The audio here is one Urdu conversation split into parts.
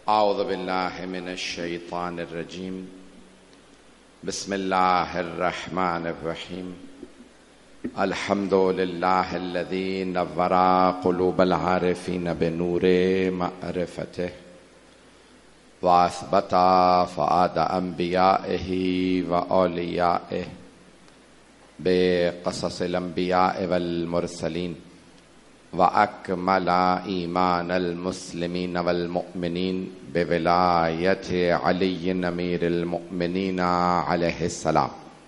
اعوذ باللہ من الشیطان الرجیم بسم اللہ الرحمن الرحیم الحمد للہ الذی نور قلوب العارفین بنور معرفتہ واثبت فؤاد انبیائہ واولیائہ بقصص الانبیاء والمرسلین وأكمل إيمان المسلمين والمؤمنين بولاية علي أمير المؤمنين عليه السلام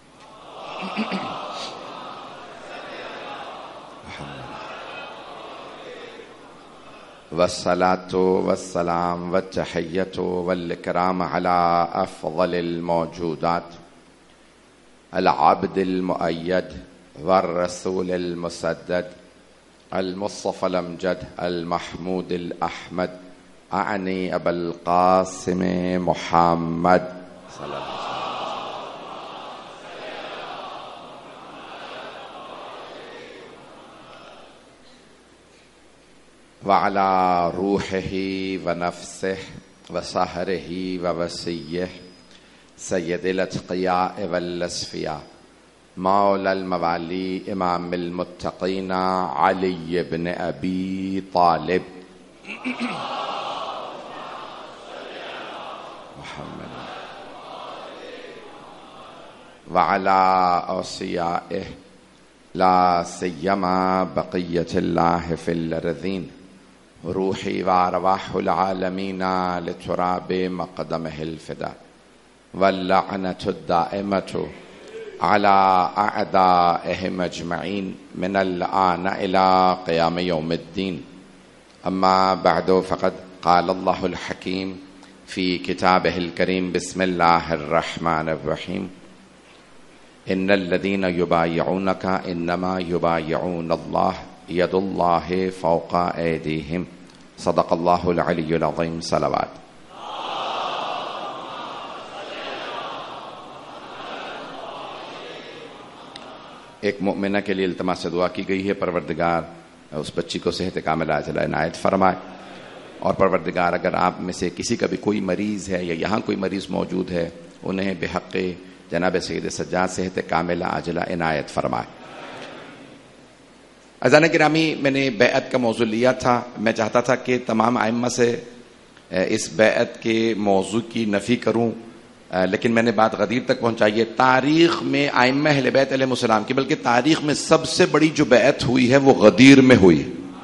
والصلاة والسلام والتحية والإكرام على أفضل الموجودات العبد المؤيد والرسول المسدد المصطفى الأمجد المحمود الأحمد أعني أبا القاسم محمد صلى الله عليه وسلم وعلى روحه ونفسه وسهره ووسيه سيد الأتقياء والأصفياء مولا الموالی امام المتقین علی بن ابی طالب محمد وعلى اوصیائه لا سیما بقیت اللہ فی الارضین روحی وارواح العالمین لتراب مقدمه الفدا واللعنة الدائمة على أعدائهم أجمعين من الآن إلى قيام يوم الدين أما بعد فقد قال الله الحكيم في كتابه الكريم بسم الله الرحمن الرحيم إن الذين يبايعونك إنما يبايعون الله يد الله فوق أيديهم صدق الله العلي العظيم صلوات ایک مؤمنہ کے لیے التماس سے دعا کی گئی ہے پروردگار اس بچی کو صحت کاملہ عاجلہ عنایت فرمائے، اور پروردگار اگر آپ میں سے کسی کا بھی کوئی مریض ہے یا یہاں کوئی مریض موجود ہے انہیں بحق جناب سید سجاد صحت کاملہ عاجلہ عنایت فرمائے۔ عزیزان گرامی، میں نے بیعت کا موضوع لیا تھا، میں چاہتا تھا کہ تمام ائمہ سے اس بیعت کے موضوع کی نفی کروں، لیکن میں نے بات غدیر تک پہنچائی ہے۔ تاریخ میں ائمہ اہل بیت علیہ السلام کی، بلکہ تاریخ میں سب سے بڑی جو بیعت ہوئی ہے وہ غدیر میں ہوئی۔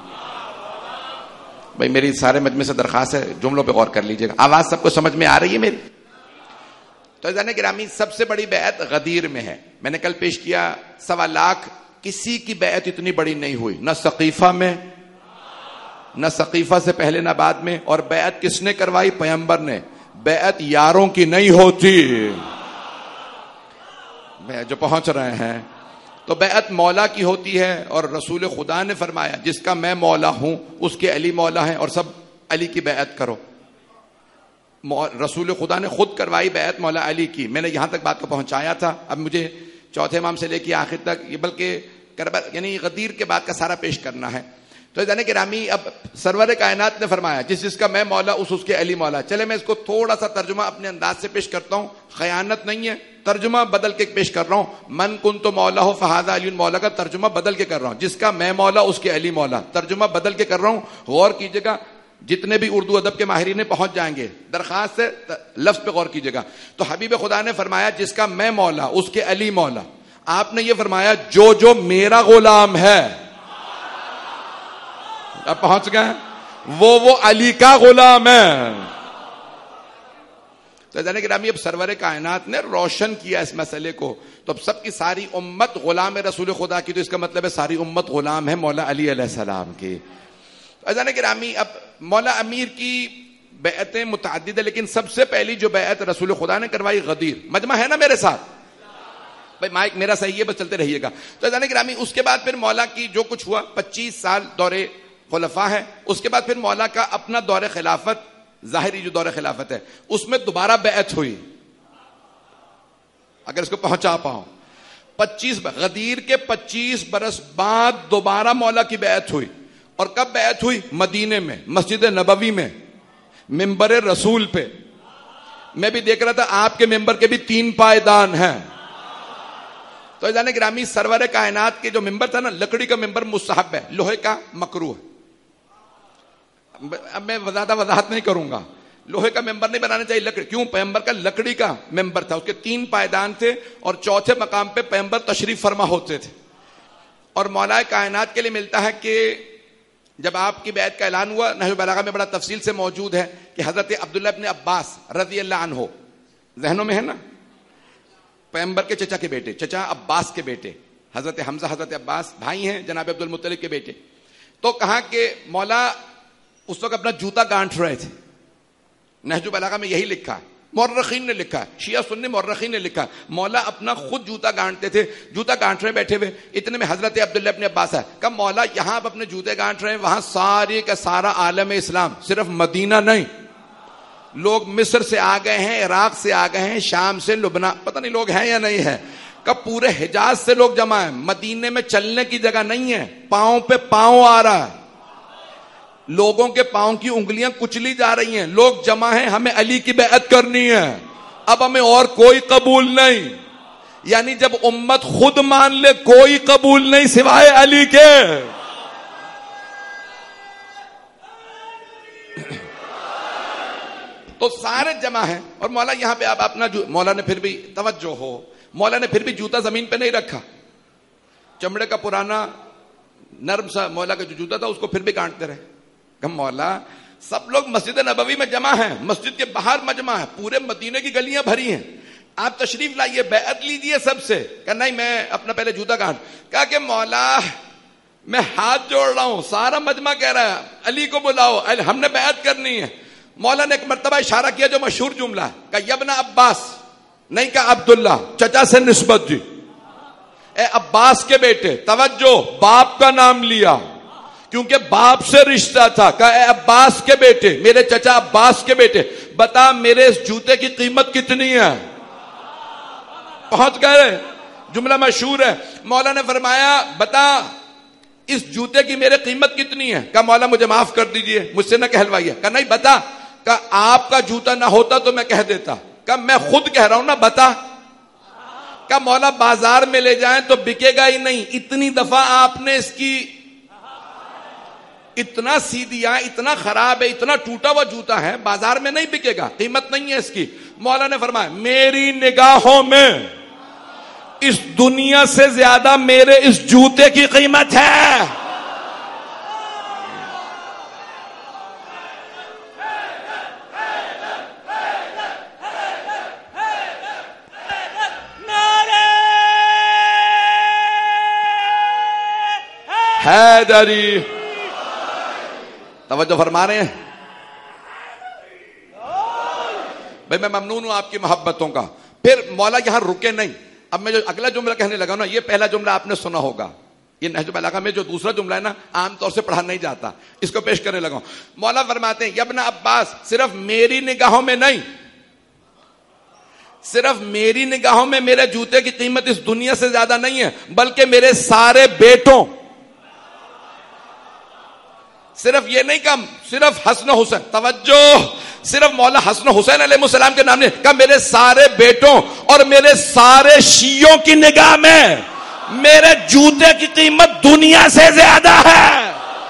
بھائی میری سارے مجمع سے درخواست ہے، جملوں پہ غور کر لیجئے گا، آواز سب کو سمجھ میں آ رہی ہے میری؟ تو عزیزان گرامی، سب سے بڑی بیعت غدیر میں ہے۔ میں نے کل پیش کیا 1.25 لاکھ، کسی کی بیعت اتنی بڑی نہیں ہوئی، نہ ثقیفہ میں، نہ ثقیفہ سے پہلے نہ بعد میں۔ اور بیعت کس نے کروائی؟ پیغمبر نے۔ بیعت یاروں کی نہیں ہوتی، جو پہنچ رہے ہیں تو بیعت مولا کی ہوتی ہے، اور رسول خدا نے فرمایا جس کا میں مولا ہوں اس کے علی مولا ہیں، اور سب علی کی بیعت کرو۔ رسول خدا نے خود کروائی بیعت مولا علی کی۔ میں نے یہاں تک بات کو پہنچایا تھا، اب مجھے چوتھے امام سے لے کے آخر تک یہ بلکہ یعنی غدیر کے بعد کا سارا پیش کرنا ہے۔ تو عزیزان گرامی، اب سرور کائنات نے فرمایا جس کا میں مولا اس کے علی مولا۔ چلے میں اس کو تھوڑا سا ترجمہ اپنے انداز سے پیش کرتا ہوں، خیانت نہیں ہے، ترجمہ بدل کے پیش کر رہا ہوں۔ من کنت مولا ہو فہذا علی مولا کا ترجمہ بدل کے کر رہا ہوں، جس کا میں مولا اس کے علی مولا، ترجمہ بدل کے کر رہا ہوں۔ غور کیجئے گا، جتنے بھی اردو ادب کے ماہرین پہنچ جائیں گے، درخواست سے لفظ پہ غور کیجئے گا۔ تو حبیب خدا نے فرمایا جس کا میں مولا اس کے علی مولا۔ آپ نے یہ فرمایا جو میرا غلام ہے، اب پہنچ گئے، وہ علی کا غلام ہے۔ تو جانے گرامی، اب سرور کائنات نے روشن کیا اس مسئلے کو، تو اب سب کی ساری امت غلام ہے رسول خدا کی، تو اس کا مطلب ہے ساری امت غلام ہے مولا علی علیہ السلام کی۔ جانے گرامی، اب مولا امیر کی بیعتیں متعدد ہے، لیکن سب سے پہلی جو بیعت رسول خدا نے کروائی غدیر۔ مجمع ہے نا میرے ساتھ؟ بھائی مائک میرا صحیح ہے، بس چلتے رہیے گا۔ تو جانے گرامی، اس کے بعد پھر مولا کی جو کچھ ہوا، 25 سال دورے خلفاء ہے، اس کے بعد پھر مولا کا اپنا دور خلافت، ظاہری جو دور خلافت ہے، اس میں دوبارہ بیعت ہوئی۔ اگر اس کو پہنچا پاؤں، 25 غدیر کے 25 برس بعد دوبارہ مولا کی بیعت ہوئی۔ اور کب بیعت ہوئی؟ مدینے میں، مسجد نبوی میں۔ ممبر رسول پہ. میں بھی دیکھ رہا تھا آپ کے ممبر کے بھی 3 پائیدان ہیں. تو عزیزان گرامی سرور کائنات کے جو ممبر تھا نا، لکڑی کا ممبر مستحب ہے، لوہے کا مکروہ ہے. اب میں زیادہ وضاحت نہیں کروں گا. لوہے کا ممبر نہیں بنانا چاہیے، لکڑی. کیوں؟ پیغمبر کا لکڑی کا ممبر تھا، اس کے 3 پائیدان تھے اور چوتھے مقام پہ پیغمبر تشریف فرما ہوتے تھے. اور مولا کائنات کے لیے ملتا ہے کہ جب آپ کی بیعت کا اعلان ہوا، نہج البلاغہ میں بڑا تفصیل سے موجود ہے کہ حضرت عبداللہ ابن عباس رضی اللہ عنہ، ذہنوں میں ہے نا، پیغمبر کے چچا کے بیٹے، چچا عباس کے بیٹے، حضرت حمزہ حضرت عباس بھائی ہیں جناب عبد المطلب کے بیٹے. تو کہا کہ مولا اس وقت اپنا جوتا گانٹھ رہے تھے. نہج البلاغہ میں یہی لکھا ہے، مورخین نے لکھا ہے، شیعہ سنی مورخین نے لکھا، مولا اپنا خود جوتا گانٹتے تھے، جوتا گانٹ رہے بیٹھے ہوئے. اتنے میں حضرت عبداللہ ابن عباس ہے، کہا مولا یہاں آپ اپنے جوتے گانٹ رہے ہیں، وہاں ساری کا سارا عالم اسلام، صرف مدینہ نہیں، لوگ مصر سے آ گئے ہیں، عراق سے آ گئے ہیں، شام سے، لبنان، پتہ نہیں لوگ ہیں یا نہیں ہے، کہ پورے حجاز سے لوگ جمع ہیں. مدینے میں چلنے کی جگہ نہیں ہے، پاؤں پہ پاؤں آ رہا ہے، لوگوں کے پاؤں کی انگلیاں کچلی جا رہی ہیں، لوگ جمع ہیں، ہمیں علی کی بیعت کرنی ہے، اب ہمیں اور کوئی قبول نہیں. یعنی جب امت خود مان لے کوئی قبول نہیں سوائے علی کے. تو سارے جمع ہیں اور مولا یہاں پہ آپ اپنا مولا نے پھر بھی توجہ ہو، مولا نے پھر بھی جوتا زمین پہ نہیں رکھا، چمڑے کا پرانا نرم سا مولا کا جو جوتا تھا اس کو پھر بھی گانٹتے رہے. کہ مولا سب لوگ مسجد نبوی میں جمع ہیں، مسجد کے باہر مجمع ہے، پورے مدینے کی گلیاں بھری ہیں، آپ تشریف لائیے، بیعت لیجیے سب سے. کہ نہیں میں اپنا پہلے جوتا گانٹ. کہا کہ مولا میں ہاتھ جوڑ رہا ہوں، سارا مجمع کہہ رہا ہے علی کو بلاؤ، ہم نے بیعت کرنی ہے. مولا نے ایک مرتبہ اشارہ کیا جو مشہور جملہ ہے، کہ یبن عباس، نہیں کہا عبداللہ، چچا سے نسبت دی، اے عباس کے بیٹے، توجہ، باپ کا نام لیا کیونکہ باپ سے رشتہ تھا. کہ اے عباس کے بیٹے، میرے چچا عباس کے بیٹے، بتا میرے اس جوتے کی قیمت کتنی ہے. پہنچ گئے، جملہ مشہور ہے. مولا نے فرمایا بتا اس جوتے کی میرے قیمت کتنی ہے. کہا مولا مجھے معاف کر دیجئے، مجھ سے نہ کہلوائیے. کہا نہیں بتا. کہا آپ کا جوتا نہ ہوتا تو میں کہہ دیتا. کہا میں خود کہہ رہا ہوں نا، بتا. کہا مولا بازار میں لے جائیں تو بکے گا ہی نہیں، اتنی دفعہ آپ نے اس کی اتنا سی دیا، اتنا خراب ہے، اتنا ٹوٹا ہوا جوتا ہے، بازار میں نہیں بکے گا، قیمت نہیں ہے اس کی. مولا نے فرمایا میری نگاہوں میں اس دنیا سے زیادہ میرے اس جوتے کی قیمت ہے. حیدری، توجہ فرما رہے ہیں بھائی، میں ممنون ہوں آپ کی محبتوں کا. پھر مولا یہاں رکے نہیں. اب میں جو اگلا جملہ کہنے لگا نا، یہ پہلا جملہ آپ نے سنا ہوگا، یہ نہج البلاغہ میں جو دوسرا جملہ ہے نا عام طور سے پڑھا نہیں جاتا، اس کو پیش کرنے لگا. مولا فرماتے ہیں یبن عباس، صرف میری نگاہوں میں نہیں، صرف میری نگاہوں میں میرے جوتے کی قیمت اس دنیا سے زیادہ نہیں ہے، بلکہ میرے سارے بیٹوں، صرف یہ نہیں کہ صرف حسن حسین، توجہ، صرف مولا حسن حسین علیہ السلام کے نام نے کہا میرے سارے بیٹوں اور میرے سارے شیعوں کی نگاہ میں میرے جوتے کی قیمت دنیا سے زیادہ ہے.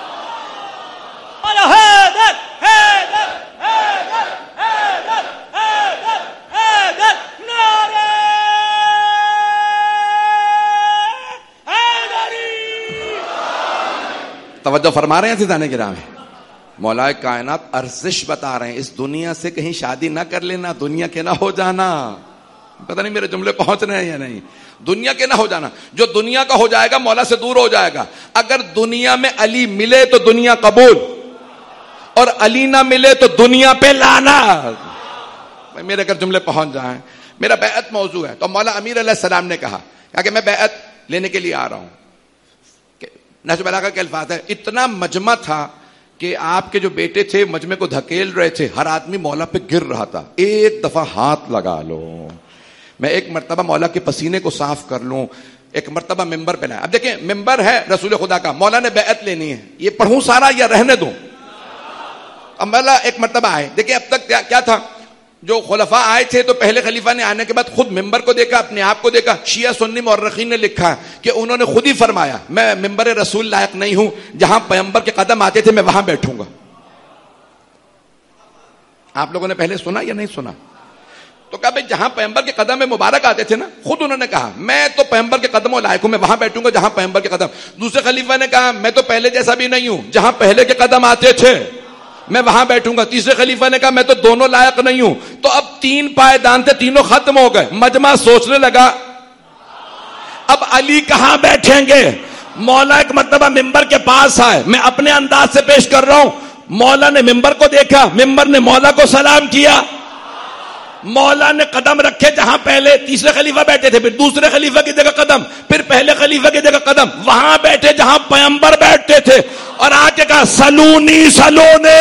توجہ فرما رہے ہیں سیدھانے گرامی، مولا کائنات ارزش بتا رہے ہیں، اس دنیا سے کہیں شادی نہ کر لینا، دنیا کے نہ ہو جانا. پتہ نہیں میرے جملے پہنچ رہے ہیں یا نہیں. دنیا کے نہ ہو جانا، جو دنیا کا ہو جائے گا مولا سے دور ہو جائے گا. اگر دنیا میں علی ملے تو دنیا قبول، اور علی نہ ملے تو دنیا پہ لعنت. میرے اگر جملے پہنچ جائیں. میرا بیعت موضوع ہے. تو مولا امیر علیہ السلام نے کہا کہ میں بیعت لینے کے لیے آ رہا ہوں. نہج البلاغہ کے الفاظ ہے، اتنا مجمع تھا کہ آپ کے جو بیٹے تھے مجمع کو دھکیل رہے تھے، ہر آدمی مولا پہ گر رہا تھا. ایک دفعہ ہاتھ لگا لو، میں ایک مرتبہ مولا کے پسینے کو صاف کر لوں. ایک مرتبہ ممبر پہ لائے. اب دیکھیں ممبر ہے رسول خدا کا، مولا نے بیعت لینی ہے، یہ پڑھوں سارا یا رہنے دوں؟ مولا ایک مرتبہ آئے. دیکھیں اب تک کیا تھا, جو خلفاء آئے تھے تو پہلے خلیفہ نے آنے کے بعد خود ممبر کو دیکھا, اپنے آپ کو دیکھا. شیعہ سنی مورخین نے لکھا کہ انہوں نے خود ہی فرمایا میں ممبر رسول لائق نہیں ہوں, جہاں پیغمبر کے قدم آتے تھے میں وہاں بیٹھوں گا. آپ لوگوں نے پہلے سنا یا نہیں سنا؟ تو کہا بھائی جہاں پیغمبر کے قدم مبارک آتے تھے نا, خود انہوں نے کہا میں تو پیغمبر کے قدموں لائق ہوں, میں وہاں بیٹھوں گا جہاں پیغمبر کے قدم. دوسرے خلیفہ نے کہا میں تو پہلے جیسا بھی نہیں ہوں, جہاں پہلے کے قدم آتے تھے میں وہاں بیٹھوں گا. تیسرے خلیفہ نے کہا میں تو دونوں لائق نہیں ہوں. تو اب 3 پائیدان تھے, تینوں ختم ہو گئے. مجمع سوچنے لگا اب علی کہاں بیٹھیں گے. مولا ایک مرتبہ ممبر کے پاس آئے, میں اپنے انداز سے پیش کر رہا ہوں. مولا نے ممبر کو دیکھا, ممبر نے مولا کو سلام کیا, مولا نے قدم رکھے جہاں پہلے تیسرے خلیفہ بیٹھے تھے, پھر دوسرے خلیفہ کی جگہ قدم, پھر پہلے خلیفہ کی جگہ قدم, وہاں بیٹھے جہاں پیغمبر بیٹھتے تھے, اور آ کے کہا سلونی سلونے.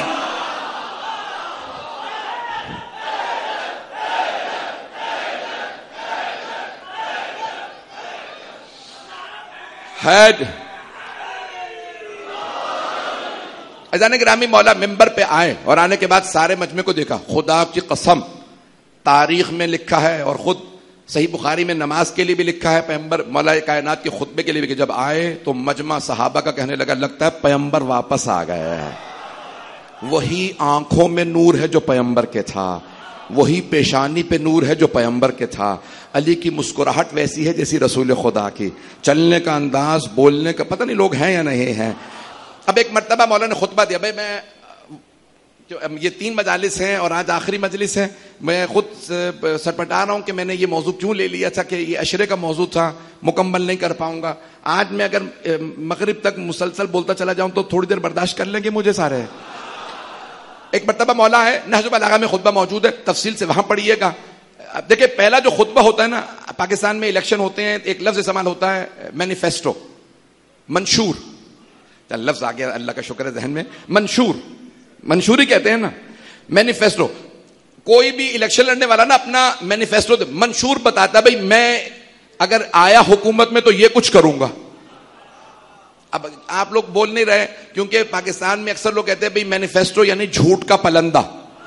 اذان گرامی مولا ممبر پہ آئے اور آنے کے بعد سارے مجمع کو دیکھا. خدا کی قسم تاریخ میں لکھا ہے اور خود صحیح بخاری میں نماز کے لیے بھی لکھا ہے, پیغمبر مولا کائنات کے خطبے کے لیے بھی, کہ جب آئے تو مجمع صحابہ کا کہنے لگا لگتا ہے پیغمبر واپس آ گئے. وہی آنکھوں میں نور ہے جو پیغمبر کے تھا, وہی پیشانی پہ نور ہے جو پیغمبر کے تھا. علی کی مسکراہٹ ویسی ہے جیسی رسول خدا کی, چلنے کا انداز, بولنے کا, پتہ نہیں لوگ ہیں یا نہیں ہیں. اب ایک مرتبہ مولا نے خطبہ دیا. بھائی میں یہ 3 مجالس ہیں اور آج آخری مجلس ہے, میں خود سٹپٹا رہا ہوں کہ میں نے یہ موضوع کیوں لے لیا تھا, کہ یہ عشرے کا موضوع تھا, مکمل نہیں کر پاؤں گا. آج میں اگر مغرب تک مسلسل بولتا چلا جاؤں تو تھوڑی دیر برداشت کر لیں گے مجھے سارے. ایک مرتبہ مولا ہے, نہج البلاغہ میں خطبہ موجود ہے, تفصیل سے وہاں پڑھیے گا. اب دیکھیں پہلا جو خطبہ ہوتا ہے نا, پاکستان میں الیکشن ہوتے ہیں, ایک لفظ استعمال ہوتا ہے مینیفیسٹو, منشور. لفظ آ گیا, اللہ کا شکر ہے ذہن میں. منشوری کہتے ہیں نا, مینیفیسٹو. کوئی بھی الیکشن لڑنے والا نا اپنا مینیفیسٹو منشور بتاتا ہے, بھائی میں اگر آیا حکومت میں تو یہ کچھ کروں گا. اب آپ لوگ بول نہیں رہے کیونکہ پاکستان میں اکثر لوگ کہتے ہیں بھائی مینیفیسٹو یعنی جھوٹ کا پلندہ.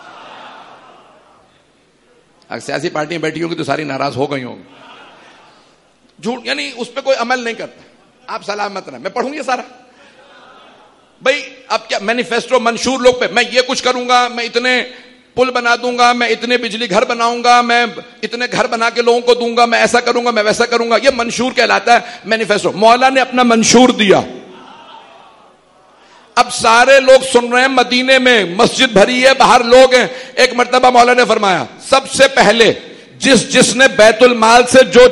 اگر سیاسی پارٹیاں بیٹھی ہوگی تو ساری ناراض ہو گئی ہوں. جھوٹ یعنی اس پہ کوئی عمل نہیں کرتا. آپ سلامت رہیں, میں پڑھوں گی سارا. بھائی اب کیا مینیفیسٹو منشور لوگ پہ, میں یہ کچھ کروں گا, میں اتنے پل بنا دوں گا, میں اتنے بجلی گھر بناؤں گا, میں اتنے گھر بنا کے لوگوں کو دوں گا, میں ایسا کروں گا, میں ویسا کروں گا. یہ منشور کہلاتا ہے, مینیفیسٹو. مولا نے اپنا منشور دیا. اب سارے لوگ سن رہے ہیں, مدینے میں مسجد بھری ہے, باہر لوگ ہیں. ایک مرتبہ مولا نے فرمایا سب سے پہلے جس نے بیت المال سے جو,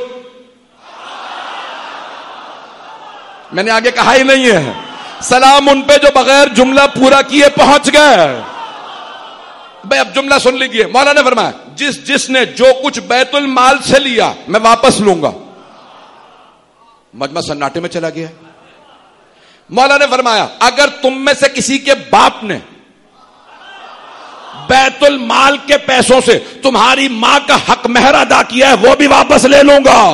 میں نے آگے کہا ہی نہیں ہے, سلام ان پہ جو بغیر جملہ پورا کیے پہنچ گئے. بھائی اب جملہ سن لیجیے. مولا نے فرمایا جس نے جو کچھ بیت المال سے لیا میں واپس لوں گا. مجمع سناٹے میں چلا گیا. مولا نے فرمایا اگر تم میں سے کسی کے باپ نے بیت المال کے پیسوں سے تمہاری ماں کا حق مہر ادا کیا ہے وہ بھی واپس لے لوں گا.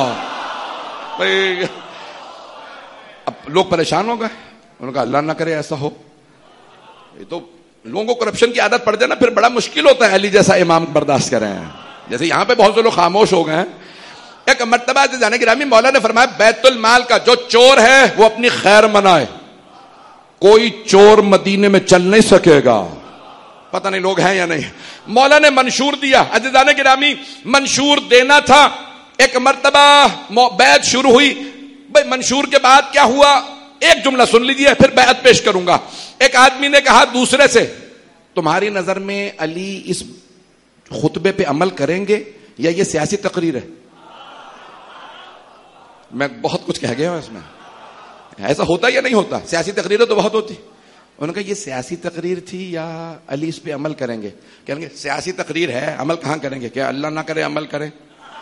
اب لوگ پریشان ہو گئے. انہوں نے کہا اللہ نہ کرے ایسا ہو. یہ تو لوگوں کو کرپشن کی عادت پڑ جائے نا, پھر بڑا مشکل ہوتا ہے علی جیسا امام برداشت کریں. جیسے یہاں پہ بہت سے لوگ خاموش ہو گئے ہیں. ایک مرتبہ جانے گرامی مولا نے فرمایا بیت المال کا جو چور ہے وہ اپنی خیر منائے, کوئی چور مدینے میں چل نہیں سکے گا. پتہ نہیں لوگ ہیں یا نہیں. مولا نے منشور دیا. عزیزان گرامی منشور دینا تھا. ایک مرتبہ بیعت شروع ہوئی. بھائی منشور کے بعد کیا ہوا, ایک جملہ سن لیجیے پھر بیعت پیش کروں گا. ایک آدمی نے کہا دوسرے سے تمہاری نظر میں علی اس خطبے پہ عمل کریں گے یا یہ سیاسی تقریر ہے؟ میں بہت کچھ کہہ گیا ہوں اس میں. ایسا ہوتا یا نہیں ہوتا؟ سیاسی تقریریں تو بہت ہوتی. انہوں نے کہا یہ سیاسی تقریر تھی یا علی اس پہ عمل کریں گے؟ کہیں گے سیاسی تقریر ہے, عمل کہاں کریں گے, کیا اللہ نہ کرے عمل کریں.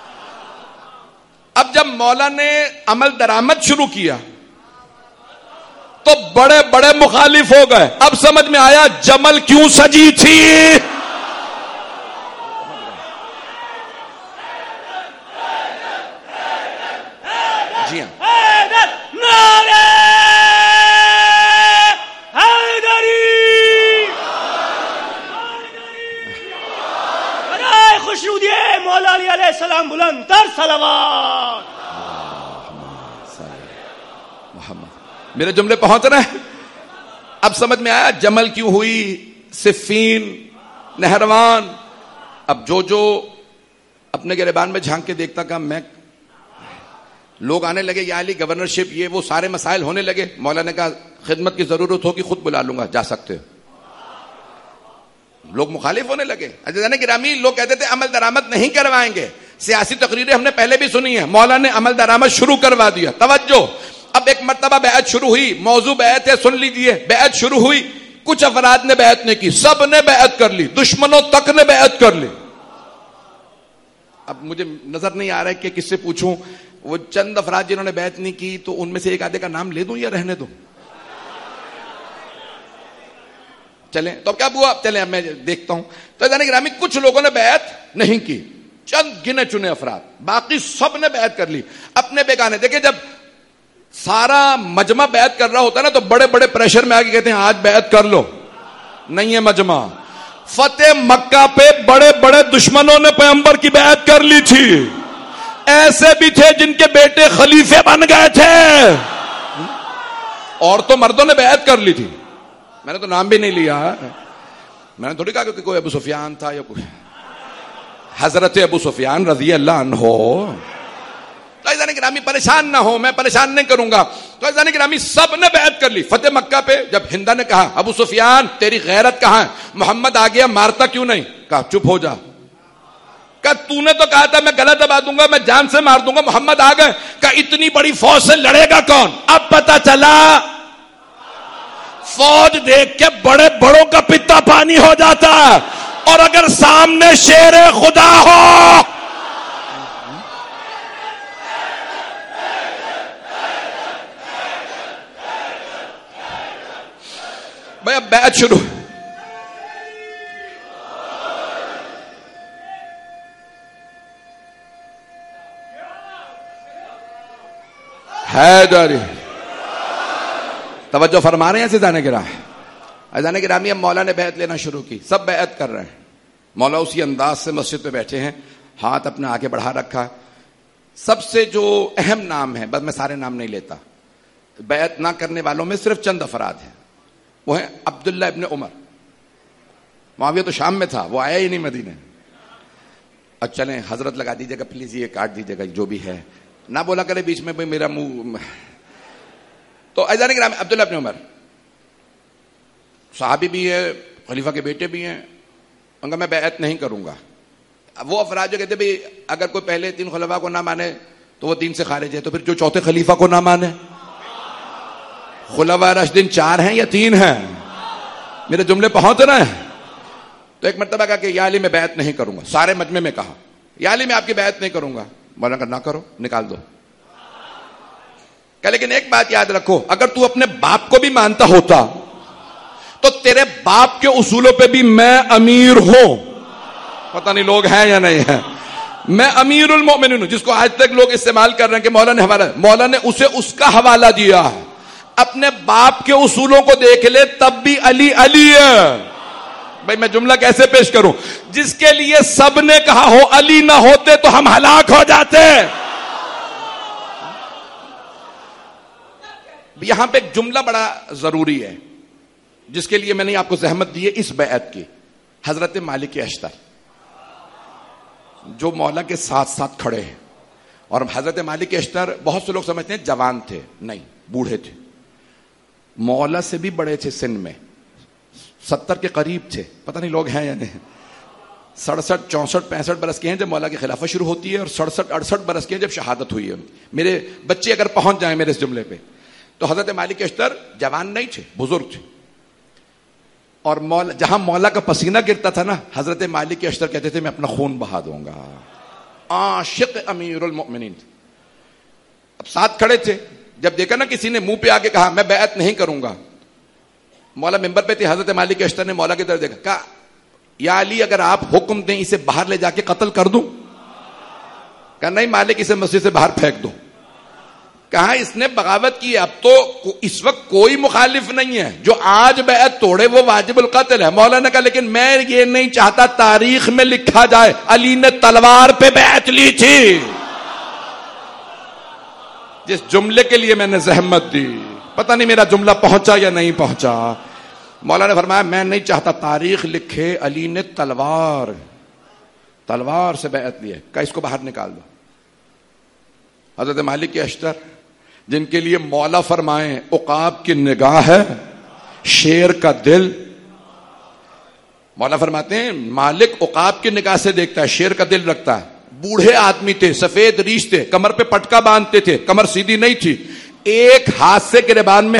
اب جب مولا نے عمل درآمد شروع کیا تو بڑے بڑے مخالف ہو گئے. اب سمجھ میں آیا جمل کیوں سجی تھی. جی ہاں, خوشنودی مولا علی علیہ السلام بلند تر صلوات. محمد. میرے جملے پہنچ رہے ہیں؟ اب سمجھ میں آیا جمل کیوں ہوئی، صفین، نہروان. اب جو اپنے گریبان میں جھانک کے دیکھتا کہ میں، لوگ آنے لگے یا علی گورنرشپ یہ وہ سارے مسائل ہونے لگے. مولا نے کہا خدمت کی ضرورت ہوگی خود بلا لوں گا، جا سکتے ہو. لوگ مخالف ہونے لگے. عزیزان گرامی، لوگ کہتے تھے عمل درآمد نہیں کروائیں گے. سیاسی تقریریں ہم نے پہلے بھی سنی ہیں، مولا نے عمل درآمد شروع کروا دیا. توجہ، اب ایک مرتبہ بیعت شروع ہوئی، موضوع بیعت ہے، سن لیجئے. بیعت شروع ہوئی، کچھ افراد نے بیعت نہیں کی، سب نے بیعت کر لی، دشمنوں تک نے بیعت کر لی. اب مجھے نظر نہیں آ رہا ہے کہ کس سے پوچھوں. وہ چند افراد جنہوں نے بیعت نہیں کی تو ان میں سے ایک آدھے کا نام لے دوں یا رہنے دوں؟ چلیں تو اب کیا ہوا، چلیں اب میں دیکھتا ہوں. تو گرامی کچھ لوگوں نے بیعت نہیں کی، چند گنے چنے افراد، باقی سب نے بیعت کر لی اپنے بیگانے. دیکھیں جب سارا مجمع بیعت کر رہا ہوتا ہے نا تو بڑے بڑے پریشر میں آگے کہتے ہیں آج بیعت کر لو. نہیں ہے مجمع. فتح مکہ پہ بڑے بڑے دشمنوں نے پیغمبر کی بیعت کر لی تھی. ایسے بھی تھے جن کے بیٹے خلیفے بن گئے تھے، اور تو مردوں نے بیعت کر لی تھی. میں نے تو نام بھی نہیں لیا، میں نے تھوڑی کہا کہ کوئی ابو سفیان تھا یا کوئی حضرت ابو سفیان رضی اللہ عنہ. تو عزیزان گرامی پریشان نہ ہو، میں پریشان نہیں کروں گا. تو عزیزان گرامی سب نے بیعت کر لی. فتح مکہ پہ جب ہندا نے کہا ابو سفیان تیری غیرت کہاں ہے، محمد آ گیا مارتا کیوں نہیں؟ کہا چپ ہو جا. کہا تو نے تو کہا تھا میں گلا دبا دوں گا، میں جان سے مار دوں گا، محمد آ گئے. کہا اتنی بڑی فوج سے لڑے گا کون؟ اب پتا چلا فوج دیکھ کے بڑے بڑوں کا پتا پانی ہو جاتا ہے، اور اگر سامنے شیر خدا ہو بھائی. اب بیعت شروع. حیدری توجہ فرما رہے ہیں عزیزان گرامی. عزیزان گرامی اب مولا نے بیعت لینا شروع کی، سب بیعت کر رہے ہیں. مولا اسی انداز سے مسجد پہ بیٹھے ہیں، ہاتھ اپنے آگے بڑھا رکھا. سب سے جو اہم نام ہے، بس میں سارے نام نہیں لیتا، بیعت نہ کرنے والوں میں صرف چند افراد ہیں. وہ ہیں عبداللہ ابن عمر. معاویہ تو شام میں تھا، وہ آیا ہی نہیں مدینے. اب چلیں حضرت لگا دیجیے گا پلیز، یہ کاٹ دیجیے گا جو بھی ہے، نہ بولا کرے بیچ میں بھائی میرا منہ. تو عزیزان گرامی عبداللہ ابن عمر صحابی بھی ہے، خلیفہ کے بیٹے بھی ہیں. ان کا میں بیعت نہیں کروں گا. وہ افراد جو کہتے ہیں بھائی اگر کوئی پہلے 3 خلفاء کو نہ مانے تو وہ دین سے خارج ہے، تو پھر جو چوتھے خلیفہ کو نہ مانے. خلفاء راشدین 4 ہیں یا 3 ہیں؟ میرے جملے پہنچ رہے ہیں. تو ایک مرتبہ کہا کہ یا علی میں بیعت نہیں کروں گا. سارے مجمع میں کہا یا علی میں آپ کی بیعت نہیں کروں گا. مولانا کہا نہ کرو، نکال دو. کہ لیکن ایک بات یاد رکھو، اگر تو اپنے باپ کو بھی مانتا ہوتا تو تیرے باپ کے اصولوں پہ بھی میں امیر ہوں. پتہ نہیں لوگ ہیں یا نہیں ہیں. میں امیر المؤمنین ہوں، جس کو آج تک لوگ استعمال کر رہے ہیں کہ مولا نے حوالہ، مولا نے اسے اس کا حوالہ دیا. اپنے باپ کے اصولوں کو دیکھ لے تب بھی علی علی ہے. بھائی میں جملہ کیسے پیش کروں؟ جس کے لیے سب نے کہا ہو علی نہ ہوتے تو ہم ہلاک ہو جاتے. یہاں پہ ایک جملہ بڑا ضروری ہے جس کے لیے میں نے آپ کو زحمت دی ہے اس بیعت کی. حضرت مالک اشتر جو مولا کے ساتھ ساتھ کھڑے ہیں، اور حضرت مالک اشتر بہت سے لوگ سمجھتے ہیں جوان تھے، نہیں، بوڑھے تھے. مولا سے بھی بڑے تھے سن میں، 70 کے قریب تھے. پتہ نہیں لوگ ہیں یا نہیں. 67 64 65 برس کے ہیں جب مولا کی خلافت شروع ہوتی ہے، اور 67 68 برس کے ہیں جب شہادت ہوئی ہے. میرے بچے اگر پہنچ جائیں میرے اس جملے پہ، تو حضرت مالک اشتر جوان نہیں تھے، بزرگ تھے. اور مولا جہاں مولا کا پسینہ گرتا تھا نا، حضرت مالک اشتر کہتے تھے میں اپنا خون بہا دوں گا. عاشق امیر المؤمنین. اب ساتھ کھڑے تھے، جب دیکھا نا کسی نے منہ پہ آ کے کہا میں بیعت نہیں کروں گا، مولا ممبر پہ تھے، حضرت مالک اشتر نے مولا کی طرف دیکھا، کہا یا علی اگر آپ حکم دیں اسے باہر لے جا کے قتل کر دوں. کہا نہیں مالک، اسے مسجد سے باہر پھینک دو. کہا اس نے بغاوت کی. اب تو اس وقت کوئی مخالف نہیں ہے جو آج بیعت توڑے وہ واجب القتل ہے. مولانا نے کہا لیکن میں یہ نہیں چاہتا تاریخ میں لکھا جائے علی نے تلوار پہ بیعت لی تھی. جس جملے کے لیے میں نے زحمت دی, پتہ نہیں میرا جملہ پہنچا یا نہیں پہنچا. مولانا نے فرمایا میں نہیں چاہتا تاریخ لکھے علی نے تلوار سے بیعت لی ہے. کہا اس کو باہر نکال دو. حضرت مالک کے اشتر جن کے لیے مولا فرمائیں عقاب کی نگاہ ہے شیر کا دل. مولا فرماتے ہیں مالک عقاب کی نگاہ سے دیکھتا ہے, شیر کا دل رکھتا ہے. بوڑھے آدمی تھے, سفید ریش تھے, کمر پہ پٹکا باندھتے تھے, کمر سیدھی نہیں تھی, ایک ہاتھ سے گریبان میں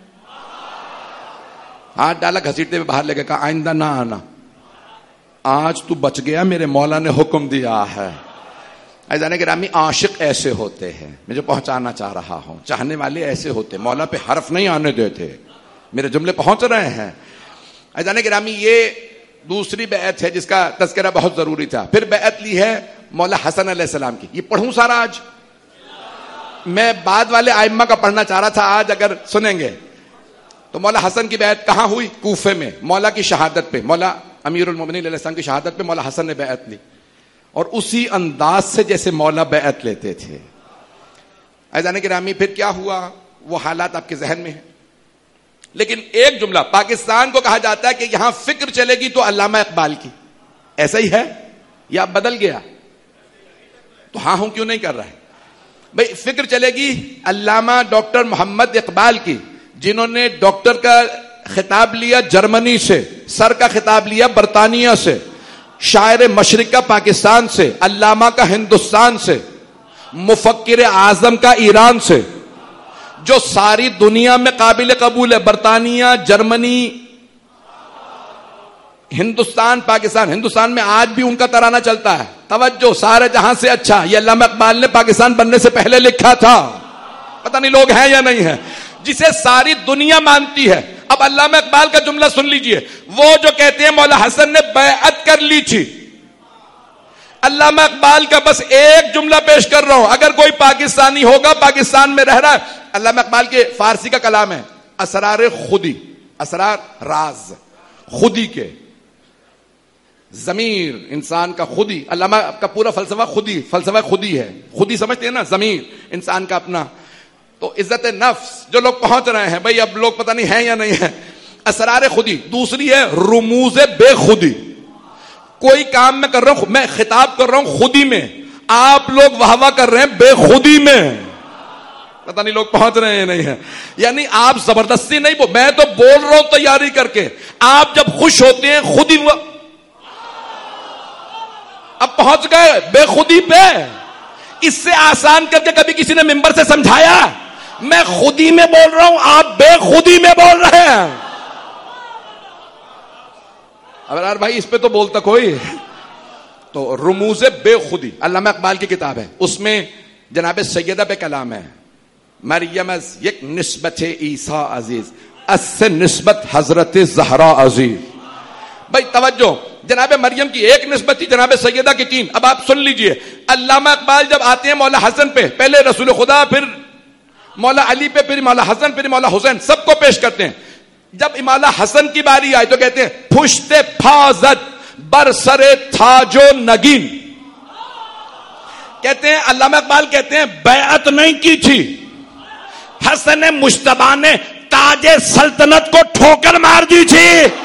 ہاتھ ڈالا, گھسیٹتے ہوئے باہر لے کے کہا آئندہ نہ آنا, آج تو بچ گیا, میرے مولا نے حکم دیا ہے. عزیزان گرامی عاشق ایسے ہوتے ہیں, میں جو پہنچانا چاہ رہا ہوں, چاہنے والے ایسے ہوتے, مولا پہ حرف نہیں آنے دیتے. میرے جملے پہنچ رہے ہیں. عزیزان گرامی یہ دوسری بیعت ہے جس کا تذکرہ بہت ضروری تھا. پھر بیعت لی ہے مولا حسن علیہ السلام کی. یہ پڑھوں سارا آج, میں بعد والے ائمہ کا پڑھنا چاہ رہا تھا, آج اگر سنیں گے تو مولا حسن کی بیعت کہاں ہوئی؟ کوفے میں. مولا کی شہادت پہ, مولا امیر المومنین علیہ السلام کی شہادت پہ مولا حسن نے بیعت لی, اور اسی انداز سے جیسے مولا بیعت لیتے تھے. عزیزان گرامی پھر کیا ہوا وہ حالات آپ کے ذہن میں ہیں. لیکن ایک جملہ, پاکستان کو کہا جاتا ہے کہ یہاں فکر چلے گی تو علامہ اقبال کی. ایسا ہی ہے یا بدل گیا؟ تو ہاں ہوں کیوں نہیں کر رہا ہے بھائی. فکر چلے گی علامہ ڈاکٹر محمد اقبال کی, جنہوں نے ڈاکٹر کا خطاب لیا جرمنی سے, سر کا خطاب لیا برطانیہ سے, شاعر مشرق کا پاکستان سے, علامہ کا ہندوستان سے, مفکر اعظم کا ایران سے, جو ساری دنیا میں قابل قبول ہے. برطانیہ, جرمنی, ہندوستان, پاکستان. ہندوستان میں آج بھی ان کا ترانہ چلتا ہے, توجہ سارے جہاں سے اچھا. یہ علامہ اقبال نے پاکستان بننے سے پہلے لکھا تھا. پتہ نہیں لوگ ہیں یا نہیں ہیں, جسے ساری دنیا مانتی ہے. اب علامہ اقبال کا جملہ سن لیجئے, وہ جو کہتے ہیں مولا حسن نے بیعت کر لی تھی. علامہ اقبال کا بس ایک جملہ پیش کر رہا ہوں, اگر کوئی پاکستانی ہوگا پاکستان میں رہ رہا ہے. علامہ اقبال کے فارسی کا کلام ہے اسرار خودی, اسرار راز خودی کے, ضمیر انسان کا خودی. علامہ کا پورا فلسفہ خودی, فلسفہ خودی ہے. خودی سمجھتے ہیں نا, ضمیر انسان کا اپنا. تو عزت نفس جو لوگ پہنچ رہے ہیں بھائی, اب لوگ پتہ نہیں ہیں یا نہیں ہیں. اسرار خودی. دوسری ہے رموز بے خودی. کوئی کام میں کر رہا ہوں, میں خطاب کر رہا ہوں خودی میں, آپ لوگ واہ واہ کر رہے ہیں بے خودی میں. پتہ نہیں لوگ پہنچ رہے ہیں نہیں ہیں. یعنی آپ زبردستی نہیں, میں تو بول رہا ہوں تیاری کر کے. آپ جب خوش ہوتے ہیں خودی, اب پہنچ گئے بے خودی پہ. اس سے آسان کر کے کبھی کسی نے ممبر سے سمجھایا؟ میں خودی میں بول رہا ہوں, آپ بے خودی میں بول رہے ہیں. ابرار بھائی اس پہ تو بولتا کوئی. تو رموز بے خودی علامہ اقبال کی کتاب ہے, اس میں جناب سیدہ پہ کلام ہے. مریم از یک نسبت عیسیٰ عزیز, اس سے نسبت حضرت زہرا عزیز. بھائی توجہ, جناب مریم کی ایک نسبت تھی, جناب سیدہ کی تین. اب آپ سن لیجئے, علامہ اقبال جب آتے ہیں مولا حسن پہ, پہلے رسول خدا, پھر مولا علی پہ, پھر مولا حسن, پھر مولا حسین, سب کو پیش کرتے ہیں. جب مولا حسن کی باری آئی تو کہتے ہیں پشت پھازت بر سر تاج و نگین. کہتے ہیں علامہ اقبال کہتے ہیں بیعت نہیں کی تھی, حسن مجتبی نے تاج سلطنت کو ٹھوکر مار دی تھی.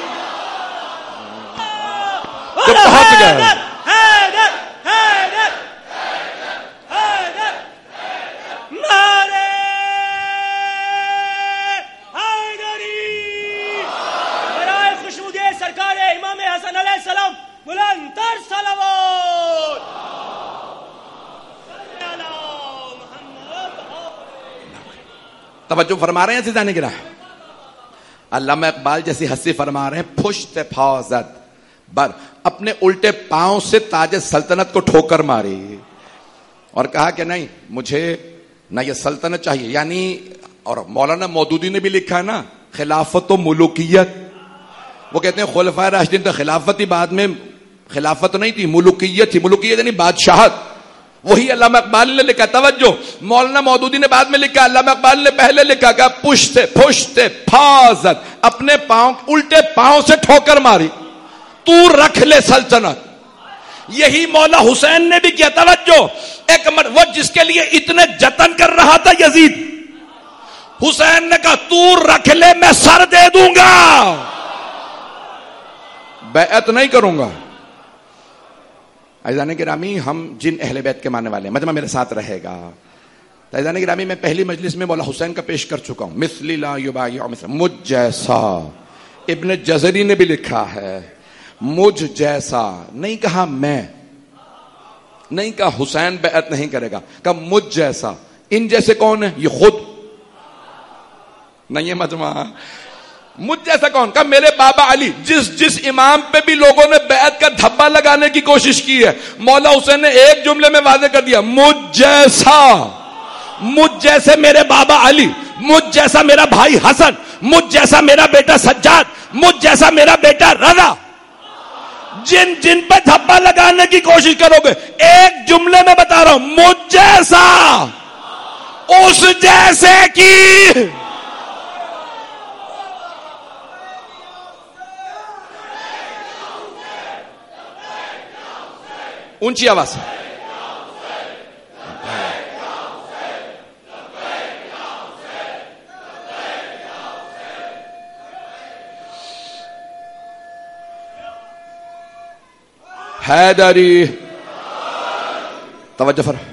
جو پہنچ گئے خوشبودے سرکار امام حسن علیہ السلام بلند تر صلوات. توجہ فرما رہے ہیں عزیزان گرامی, علامہ اقبال جیسی ہنسی فرما رہے ہیں پشت پھازت بر, اپنے الٹے پاؤں سے تاج سلطنت کو ٹھوکر ماری اور کہا کہ نہیں مجھے نہ یہ سلطنت چاہیے. یعنی اور مولانا مودودی نے بھی لکھا ہے نا خلافت و ملوکیت. وہ کہتے ہیں خلفائے راشدین تو خلافت ہی بعد میں, خلافت نہیں تھی ملوکیت تھی. ملوکیت یعنی بادشاہت. وہی علامہ اقبال نے لکھا. توجہ, مولانا مودودی نے بعد میں لکھا, علامہ اقبال نے پہلے لکھا کہ پشت فازت, اپنے پاؤں الٹے پاؤں سے ٹھوکر ماری, تو رکھ لے سلطنت. یہی مولا حسین نے بھی کیا. توجہ, ایک وہ جس کے لیے اتنے جتن کر رہا تھا یزید, حسین نے کہا تو رکھ لے, میں سر دے دوں گا, بیعت نہیں کروں گا. عزیزان گرامی, ہم جن اہل بیت کے ماننے والے ہیں, مجمع میرے ساتھ رہے گا. عزیزان گرامی, میں پہلی مجلس میں مولا حسین کا پیش کر چکا ہوں. مثلی لا یبایع مثل, مجھ جیسا. ابن جزری نے بھی لکھا ہے مجھ جیسا, نہیں کہا میں, نہیں کہا حسین بیعت نہیں کرے گا, کہا مجھ جیسا. ان جیسے کون ہے؟ یہ خود نہیں ہے مجمع. مجھ جیسا کون؟ کہا میرے بابا علی. جس امام پہ بھی لوگوں نے بیعت کا دھبا لگانے کی کوشش کی ہے, مولا حسین نے ایک جملے میں واضح کر دیا, مجھ جیسا. مجھ جیسے میرے بابا علی, مجھ جیسا میرا بھائی حسن, مجھ جیسا میرا بیٹا سجاد, مجھ جیسا میرا بیٹا رضا. جن پہ دھبا لگانے کی کوشش کرو گے, ایک جملے میں بتا رہا ہوں, مجھ جیسا, اس جیسے کی. اونچی آواز سے. حیدری, توجہ فرما.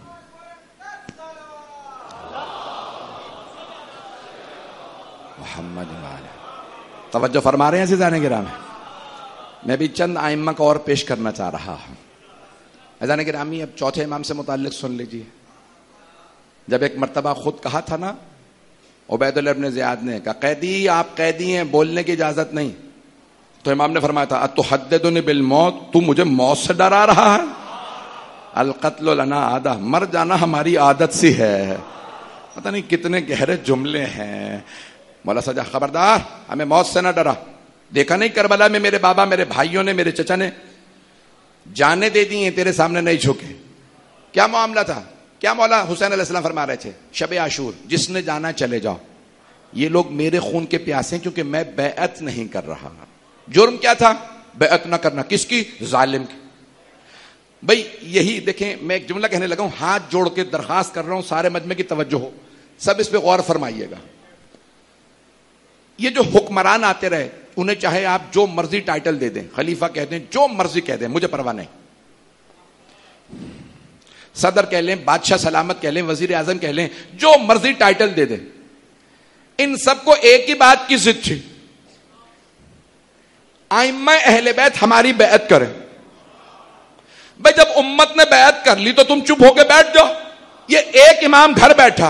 محمد توجہ فرما رہے ہیں عزیزان گرامی. میں بھی چند ائمہ کو اور پیش کرنا چاہ رہا ہوں. عزیزان گرامی, اب چوتھے امام سے متعلق سن لیجیے. جب ایک مرتبہ خود کہا تھا نا عبید اللہ ابن زیاد نے, کہا قیدی آپ قیدی ہیں, بولنے کی اجازت نہیں. تو امام نے فرمایا تھا اتحدثنی بالموت, تو مجھے موت سے ڈرا رہا ہے. القتل لنا عادہ, مر جانا ہماری عادت سی ہے. پتہ نہیں کتنے گہرے جملے ہیں. مولا سجا خبردار, ہمیں موت سے نہ ڈرا. دیکھا نہیں کربلا میں میرے بابا, میرے بھائیوں نے, میرے چچا نے جانے دے دی ہیں, تیرے سامنے نہیں جھکے. کیا معاملہ تھا؟ کیا مولا حسین علیہ السلام فرما رہے تھے؟ شب عاشور, جس نے جانا چلے جاؤ. یہ لوگ میرے خون کے پیاسے ہیں کیونکہ میں بیعت نہیں کر رہا. جرم کیا تھا؟ بیعت نہ کرنا. کس کی؟ ظالم کی. بھئی یہی دیکھیں, میں ایک جملہ کہنے لگا ہوں, ہاتھ جوڑ کے درخواست کر رہا ہوں, سارے مجمع کی توجہ ہو, سب اس پہ غور فرمائیے گا. یہ جو حکمران آتے رہے, انہیں چاہے آپ جو مرضی ٹائٹل دے دیں, خلیفہ کہہ دیں, جو مرضی کہہ دیں, مجھے پرواہ نہیں. صدر کہہ لیں, بادشاہ سلامت کہہ لیں, وزیر اعظم کہہ لیں, جو مرضی ٹائٹل دے دیں. ان سب کو ایک ہی بات کی ضد تھی, ائمہ اہل بیت ہماری بیعت کریں. بھائی جب امت نے بیعت کر لی تو تم چپ ہو کے بیٹھ جاؤ. یہ ایک امام گھر بیٹھا,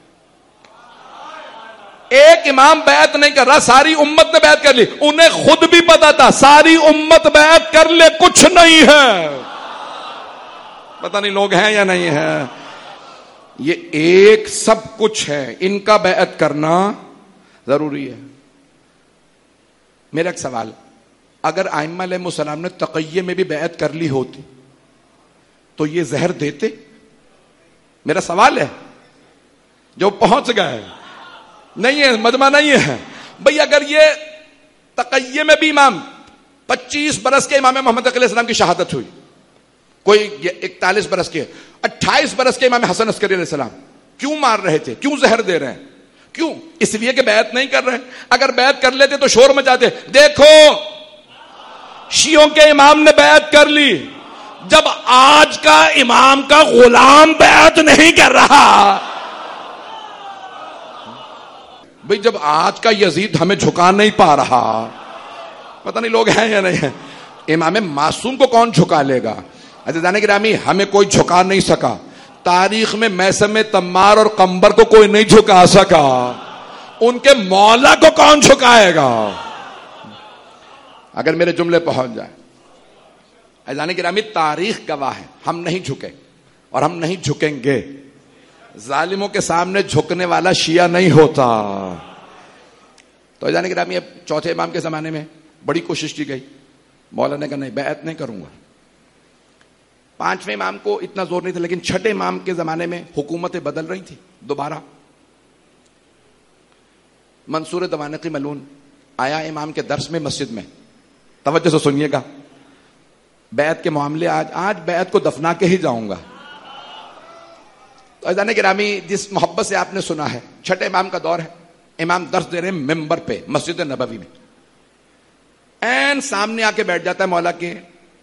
ایک امام بیعت نہیں کر رہا, ساری امت نے بیعت کر لی. انہیں خود بھی پتا تھا ساری امت بیعت کر لے کچھ نہیں ہے. پتہ نہیں لوگ ہیں یا نہیں ہیں. یہ ایک سب کچھ ہے, ان کا بیعت کرنا ضروری ہے. میرا ایک سوال, اگر ائمہ علیہ السلام نے تقیہ میں بھی بیعت کر لی ہوتی تو یہ زہر دیتے؟ میرا سوال ہے, جو پہنچ گئے نہیں ہے, مجمع نہیں ہے. بھئی اگر یہ تقیہ میں بھی امام 25 برس کے امام محمد علیہ السلام کی شہادت ہوئی, کوئی 41 برس کے, 28 برس کے امام حسن عسکری علیہ السلام, کیوں مار رہے تھے؟ کیوں زہر دے رہے ہیں؟ کیوں؟ اس لیے کہ بیعت نہیں کر رہے. اگر بیعت کر لیتے تو شور مچاتے, دیکھو شیعوں کے امام نے بیعت کر لی. جب آج کا امام کا غلام بیعت نہیں کر رہا, بھئی جب آج کا یزید ہمیں جھکا نہیں پا رہا, پتہ نہیں لوگ ہیں یا نہیں ہیں, امام معصوم کو کون جھکا لے گا؟ عزیزان گرامی, ہمیں کوئی جھکا نہیں سکا. تاریخ میں میثم تمار اور قمبر کو کوئی نہیں جھکا سکا. ان کے مولا کو کون جھکائے گا؟ اگر میرے جملے پہنچ جائیں. عزیزان گرامی, تاریخ گواہ ہے, ہم نہیں جھکے اور ہم نہیں جھکیں گے. ظالموں کے سامنے جھکنے والا شیعہ نہیں ہوتا. تو عزیزان گرامی, اب چوتھے امام کے زمانے میں بڑی کوشش کی گئی. مولا نے کہا نہیں, بیعت نہیں کروں گا. 5ویں امام کو اتنا زور نہیں تھا، لیکن 6 امام کے زمانے میں حکومتیں بدل رہی تھی دوبارہ. منصور دوانقی ملعون آیا امام کے درس میں مسجد میں. توجہ سے سنیے گا، بیعت کے معاملے آج بیعت کو دفنا کے ہی جاؤں گا. تو عزیزان گرامی، جس محبت سے آپ نے سنا ہے، 6 امام کا دور ہے. امام درس دے رہے ہیں ممبر پہ مسجد نبوی میں. این سامنے آ کے بیٹھ جاتا ہے مولا کے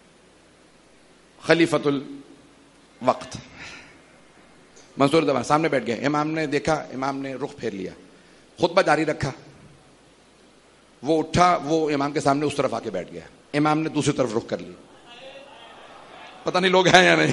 خلیفۃ الوقت منصور دوان سامنے بیٹھ گئے. امام نے دیکھا، امام نے رخ پھیر لیا، خطبہ جاری رکھا. وہ اٹھا، وہ امام کے سامنے اس طرف آ کے بیٹھ گیا. امام نے دوسری طرف رخ کر لیا. پتہ نہیں لوگ ہیں یا نہیں.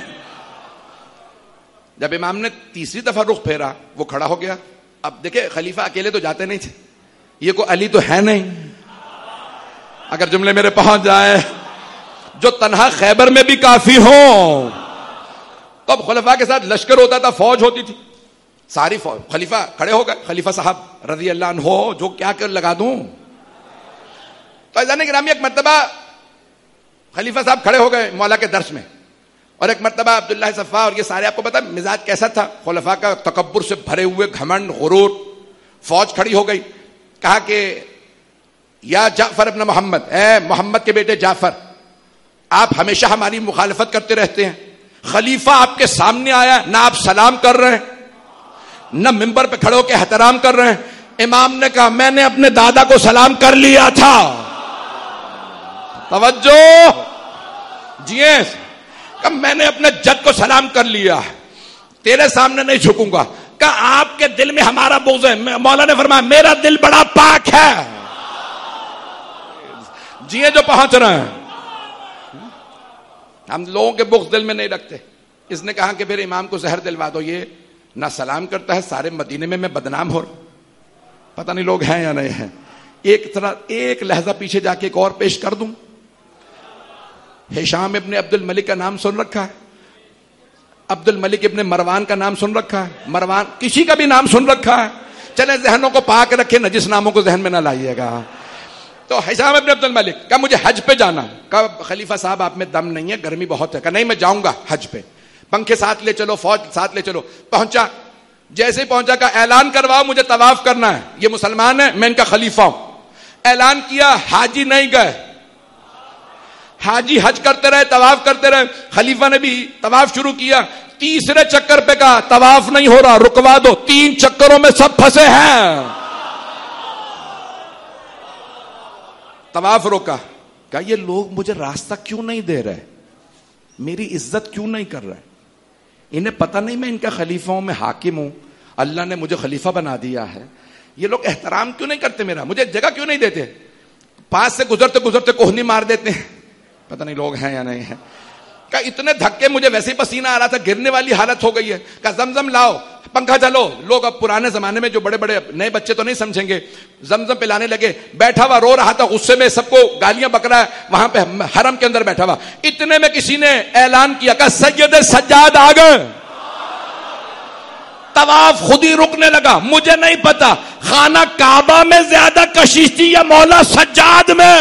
جب امام نے تیسری دفعہ رخ پھیرا، وہ کھڑا ہو گیا. اب دیکھیں، خلیفہ اکیلے تو جاتے نہیں تھے، یہ کوئی علی تو ہے نہیں. اگر جملے میرے پہنچ جائے، جو تنہا خیبر میں بھی کافی ہوں. تو اب خلفاء کے ساتھ لشکر ہوتا تھا، فوج ہوتی تھی، ساری فوج. خلیفہ کھڑے ہو گئے، خلیفہ صاحب رضی اللہ عنہ جو کیا کر لگا دوں. تو عزیزان گرامی، ایک مرتبہ خلیفہ صاحب کھڑے ہو گئے مولا کے درس میں، اور ایک مرتبہ عبداللہ صفا، اور یہ سارے آپ کو پتا مزاج کیسا تھا خلفاء کا، تکبر سے بھرے ہوئے، گھمنڈ، غرور. فوج کھڑی ہو گئی، کہا کہ یا جعفر ابن محمد، اے محمد کے بیٹے جعفر، آپ ہمیشہ ہماری مخالفت کرتے رہتے ہیں. خلیفہ آپ کے سامنے آیا، نہ آپ سلام کر رہے ہیں، نہ ممبر پہ کھڑے ہو کے احترام کر رہے ہیں. امام نے کہا میں نے اپنے دادا کو سلام کر لیا تھا. توجہ جیے، کہ میں نے اپنے جد کو سلام کر لیا، تیرے سامنے نہیں جھکوں گا. کہ آپ کے دل میں ہمارا بغض ہے. مولا نے فرمایا میرا دل بڑا پاک ہے. جیے جو پہنچ رہے ہیں، ہم لوگوں کے بغض دل میں نہیں رکھتے. اس نے کہا کہ پھر امام کو زہر دلوا دو. یہ نہ سلام کرتا ہے، سارے مدینے میں بدنام ہو رہا. پتہ نہیں لوگ ہیں یا نہیں ہیں. ایک لہجہ پیچھے جا کے ایک اور پیش کر دوں. ہشام ابن عبد الملک کا نام سن رکھا ہے؟ عبد الملک ابن مروان کا نام سن رکھا ہے؟ مروان کسی کا بھی نام سن رکھا ہے؟ چلیں ذہنوں کو پاک رکھے، نجس ناموں کو ذہن میں نہ لائیے گا. تو ہشام ابن عبد الملک کہا مجھے حج پہ جانا. کہا خلیفہ صاحب آپ میں دم نہیں ہے، گرمی بہت ہے. کہا نہیں میں جاؤں گا حج پہ، پنکھے ساتھ لے چلو، فوج ساتھ لے چلو. پہنچا، جیسے ہی پہنچا کہا اعلان کرواؤ مجھے طواف کرنا ہے، یہ مسلمان ہے، میں ان کا خلیفہ ہوں. اعلان کیا، حاجی نہیں گئے. حاجی حج کرتے رہے، طواف کرتے رہے. خلیفہ نے بھی طواف شروع کیا. تیسرے چکر پہ کہا طواف نہیں ہو رہا، رکوا دو، 3 چکروں میں سب پھنسے ہیں. طواف روکا. کہا یہ لوگ مجھے راستہ کیوں نہیں دے رہے، میری عزت کیوں نہیں کر رہے؟ انہیں پتہ نہیں میں ان کا خلیفہ ہوں، میں حاکم ہوں، اللہ نے مجھے خلیفہ بنا دیا ہے. یہ لوگ احترام کیوں نہیں کرتے میرا، مجھے جگہ کیوں نہیں دیتے؟ پاس سے گزرتے گزرتے کوہنی مار دیتے ہیں. پتہ نہیں لوگ ہیں یا نہیں ہیں. کہ اتنے دھکے، مجھے ویسے ہی پسینہ آ رہا تھا، گرنے والی حالت ہو گئی ہے. کہ زمزم لاؤ، پنکھا چلو. لوگ اب پرانے زمانے میں جو بڑے بڑے نئے بچے تو نہیں سمجھیں گے، زمزم پلانے لگے. بیٹھا ہوا رو رہا تھا غصے میں، سب کو گالیاں بک رہا ہے، وہاں پہ حرم کے اندر بیٹھا ہوا. اتنے میں کسی نے اعلان کیا کہ سید سجاد آ گئے. طواف خود ہی رکنے لگا. مجھے نہیں پتا خانہ کعبہ میں زیادہ کشش تھی یا مولا سجاد میں.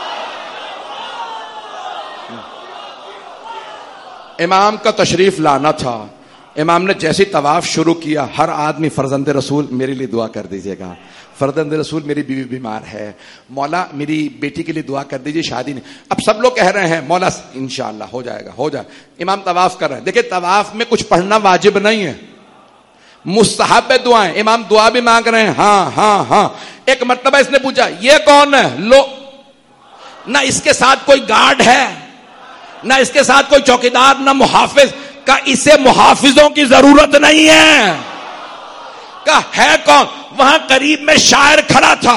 امام کا تشریف لانا تھا. امام نے جیسے طواف شروع کیا، ہر آدمی فرزند رسول میرے لیے دعا کر دیجئے گا، فرزند رسول میری بیوی بیمار ہے، مولا میری بیٹی کے لیے دعا کر دیجئے، شادی نہیں. اب سب لوگ کہہ رہے ہیں مولا انشاءاللہ ہو جائے گا، ہو جائے. امام طواف کر رہے ہیں. دیکھیں طواف میں کچھ پڑھنا واجب نہیں ہے، مستحب دعائیں. امام دعا بھی مانگ رہے ہیں. ہاں ہاں ہاں. ایک مرتبہ اس نے پوچھا یہ کون ہے؟ لو، نہ اس کے ساتھ کوئی گارڈ ہے، نہ اس کے ساتھ کوئی چوکیدار، نہ محافظ. کہ اسے محافظوں کی ضرورت نہیں ہے. کہ ہے کون؟ وہاں قریب میں شاعر کھڑا تھا.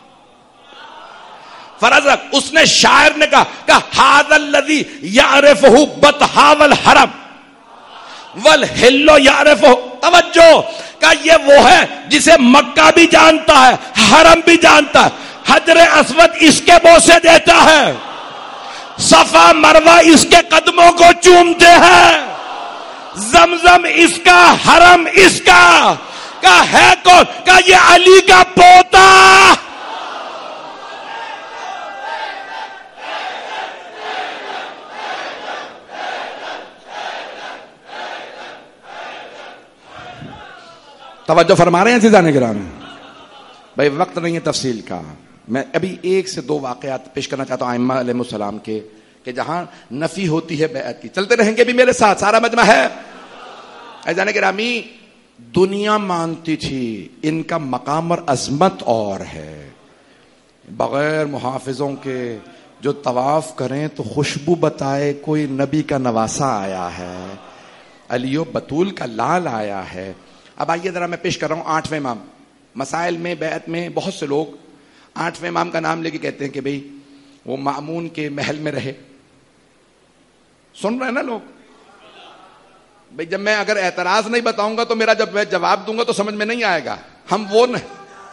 فرض رکھ اس نے، شاعر نے کہا کہ ھذا الذی یعرفہ بطحا والحرم والحل یعرفہ. توجہ، کہ یہ وہ ہے جسے مکہ بھی جانتا ہے، حرم بھی جانتا ہے. حجر اسود اس کے بوسے دیتا ہے، صفا مروہ اس کے قدموں کو چومتے ہیں، زمزم اس کا، حرم اس کا. کہ ہے کون؟ کہ یہ علی کا پوتا. توجہ فرما رہے ہیں عزیزان گرامی؟ بھائی وقت نہیں ہے تفصیل کا. میں ابھی 1 سے 2 واقعات پیش کرنا چاہتا ہوں ائمہ علیہ السلام کے, کہ جہاں نفی ہوتی ہے بیعت کی. چلتے رہیں گے بھی میرے ساتھ, سارا مجمع ہے. عزیزان گرامی, دنیا مانتی تھی ان کا مقام اور عظمت اور ہے, بغیر محافظوں کے جو طواف کریں تو خوشبو بتائے کوئی نبی کا نواسا آیا ہے, علی و بطول کا لال آیا ہے. اب آئیے ذرا میں پیش کر رہا ہوں 8ویں امام. مسائل میں بیعت میں بہت سے لوگ 8ویں امام کا نام لے کے کہتے ہیں کہ بھئی وہ مامون کے محل میں رہے. سن رہے ہیں نا لوگ؟ بھئی جب میں اگر اعتراض نہیں بتاؤں گا تو میرا جب میں جواب دوں گا تو سمجھ میں نہیں آئے گا. ہم وہ نہیں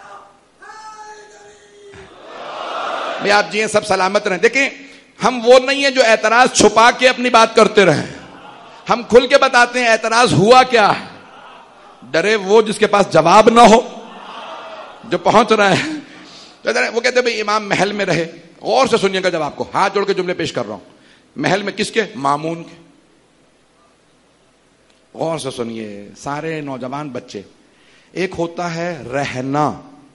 بھئی, آپ جی ہیں سب سلامت رہیں. دیکھیں ہم وہ نہیں ہیں جو اعتراض چھپا کے اپنی بات کرتے رہیں. ہم کھل کے بتاتے ہیں اعتراض ہوا کیا ہے. ڈرے وہ جس کے پاس جواب نہ ہو, جو پہنچ رہا ہے. وہ کہتے ہیں بھئی امام محل میں رہے. غور سے سنیے گا جواب کو, ہاتھ جوڑ کے جملے پیش کر رہا ہوں. محل میں کس کے؟ مامون کے. غور سے سنیے سارے نوجوان بچے. ایک ہوتا ہے رہنا,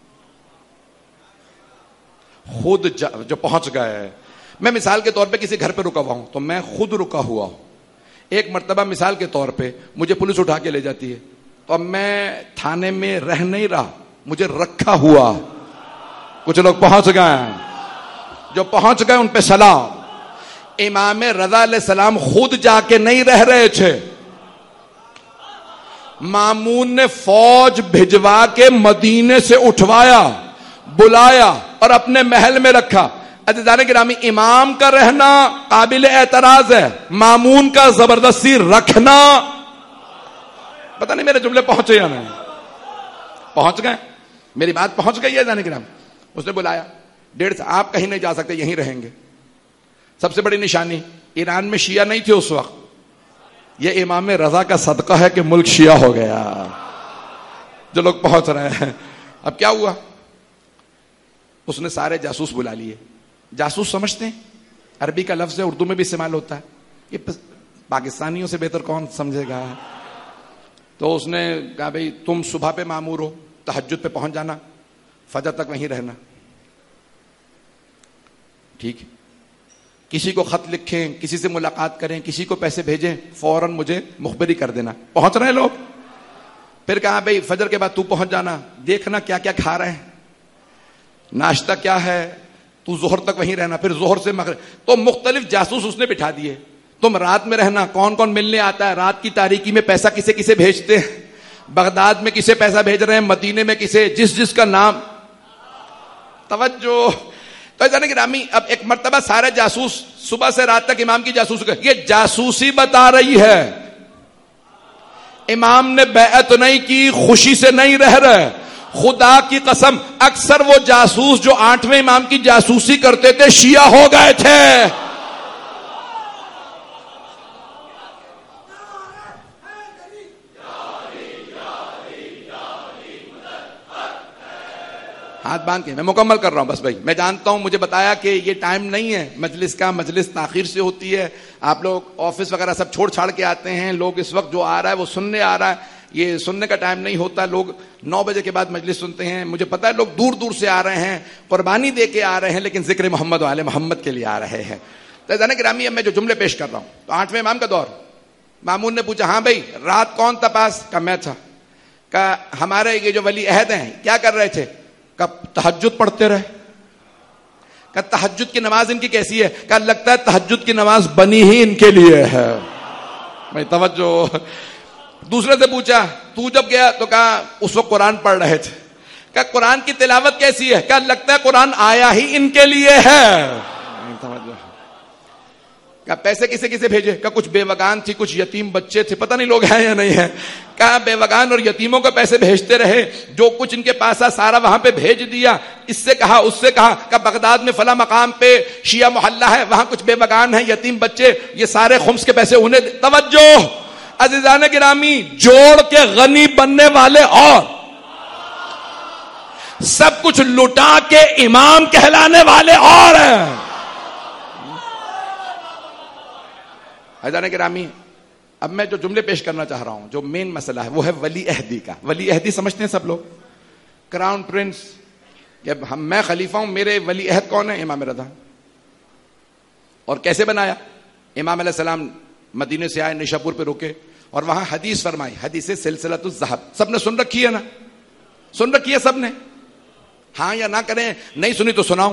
خود جو پہنچ گئے. میں مثال کے طور پہ کسی گھر پہ رکا ہوا ہوں تو میں خود رکا ہوا ہوں. ایک مرتبہ مثال کے طور پہ مجھے پولیس اٹھا کے لے جاتی ہے تو اب میں تھانے میں رہ نہیں رہا, مجھے رکھا ہوا. کچھ لوگ پہنچ گئے ہیں, جو پہنچ گئے ان پہ سلام. امام رضا علیہ السلام خود جا کے نہیں رہ رہے تھے, مامون نے فوج بھجوا کے مدینے سے اٹھوایا, بلایا اور اپنے محل میں رکھا. عزیزان گرامی, امام کا رہنا قابل اعتراض ہے, مامون کا زبردستی رکھنا. پتہ نہیں میرے جملے پہنچے یا نہیں. پہنچ گئے, میری بات پہنچ گئی ہے عزیزان گرامی. اس نے بلایا, 1.5 سال آپ کہیں نہیں جا سکتے, یہیں رہیں گے. سب سے بڑی نشانی ایران میں شیعہ نہیں تھے اس وقت. یہ امام رضا کا صدقہ ہے کہ ملک شیعہ ہو گیا, جو لوگ پہنچ رہے ہیں. اب کیا ہوا, اس نے سارے جاسوس بلا لیے. جاسوس سمجھتے ہیں, عربی کا لفظ ہے, اردو میں بھی استعمال ہوتا ہے. یہ پاکستانیوں سے بہتر کون سمجھے گا. تو اس نے کہا بھئی تم صبح پہ مامور ہو, تہجد پہ پہنچ جانا, فجر تک وہیں رہنا. ٹھیک ہے. کسی کو خط لکھیں, کسی سے ملاقات کریں, کسی کو پیسے بھیجیں, فوراً مجھے مخبری کر دینا. پہنچ رہے ہیں لوگ. پھر کہا بھئی فجر کے بعد تو پہنچ جانا, دیکھنا کیا کیا کھا رہے ہیں, ناشتہ کیا ہے, تو ظہر تک وہیں رہنا, پھر ظہر سے مغرب. تو مختلف جاسوس اس نے بٹھا دیے. تم رات میں رہنا, کون کون ملنے آتا ہے, رات کی تاریکی میں پیسہ کسے کسے بھیجتے ہیں, بغداد میں کسے پیسہ بھیج رہے ہیں, مدینے میں کسے, جس جس کا نام. توجہ. تو جانے گرامی, اب ایک مرتبہ سارے جاسوس صبح سے رات تک امام کی جاسوس کر, یہ جاسوسی بتا رہی ہے. امام نے بیعت نہیں کی, خوشی سے نہیں رہ رہے. خدا کی قسم اکثر وہ جاسوس جو 8ویں امام کی جاسوسی کرتے تھے شیعہ ہو گئے تھے. ہاتھ باندھ کے میں مکمل کر رہا ہوں بس. بھائی میں جانتا ہوں, مجھے بتایا کہ یہ ٹائم نہیں ہے مجلس کا, مجلس تاخیر سے ہوتی ہے, آپ لوگ آفس وغیرہ سب چھوڑ چھاڑ کے آتے ہیں. لوگ اس وقت جو آ رہا ہے وہ سننے آ رہا ہے, یہ سننے کا ٹائم نہیں ہوتا. لوگ 9 بجے کے بعد مجلس سنتے ہیں. مجھے پتا ہے لوگ دور دور سے آ رہے ہیں, قربانی دے کے آ رہے ہیں, لیکن ذکر محمد و آل محمد کے لیے آ رہے ہیں. تو جانے گرامی, اب میں جو جملے پیش کر رہا ہوں, تو 8ویں امام کا دور. مامون نے پوچھا, ہاں بھائی رات کون تھا پاس؟ کہا میں تھا. کہا ہمارے یہ جو ولی عہد ہیں کیا کر رہے تھے؟ کہا تہجد پڑھتے رہے. کہا تہجد کی نماز ان کی کیسی ہے؟ کہا لگتا ہے تہجد کی نماز بنی ہی ان کے لیے ہے. میں توجہ. دوسرے سے پوچھا, تو جب گیا تو کہا اس وقت قرآن پڑھ رہے تھے. کہا قرآن کی تلاوت کیسی ہے؟ کہا لگتا ہے قرآن آیا ہی ان کے لیے ہے. کہا پیسے کسے کسے بھیجے؟ کہا کچھ بیوگان تھی, کچھ یتیم بچے تھے, پتہ نہیں لوگ ہیں یا نہیں ہیں. کہا بیوگان اور یتیموں کو پیسے بھیجتے رہے, جو کچھ ان کے پاس سارا وہاں پہ بھیج دیا. اس سے کہا اس سے کہا. کہا بغداد میں فلاں مقام پہ شیعہ محلہ ہے, وہاں کچھ بیوگان ہیں, یتیم بچے, یہ سارے خمس کے پیسے انہیں. توجہ عزیزان گرامی, جوڑ کے غنی بننے والے اور سب کچھ لٹا کے امام کہلانے والے اور ہیں. عزیزان گرامی, اب میں جو جملے پیش کرنا چاہ رہا ہوں، جو مین مسئلہ ہے وہ ہے ولی عہدی کا. ولی عہدی سمجھتے ہیں سب لوگ؟ Crown prince. جب میں خلیفہ ہوں، میرے ولی عہد کون ہے؟ امام رضا. اور کیسے بنایا؟ امام علیہ السلام مدینے سے آئے، نیشاپور پہ رکے اور وہاں حدیث فرمائی، حدیث سلسلۃ الذہب. سب نے سن رکھی ہے نا؟ سن رکھی ہے سب نے؟ ہاں یا نہ کریں؟ نہیں سنی تو سناؤں.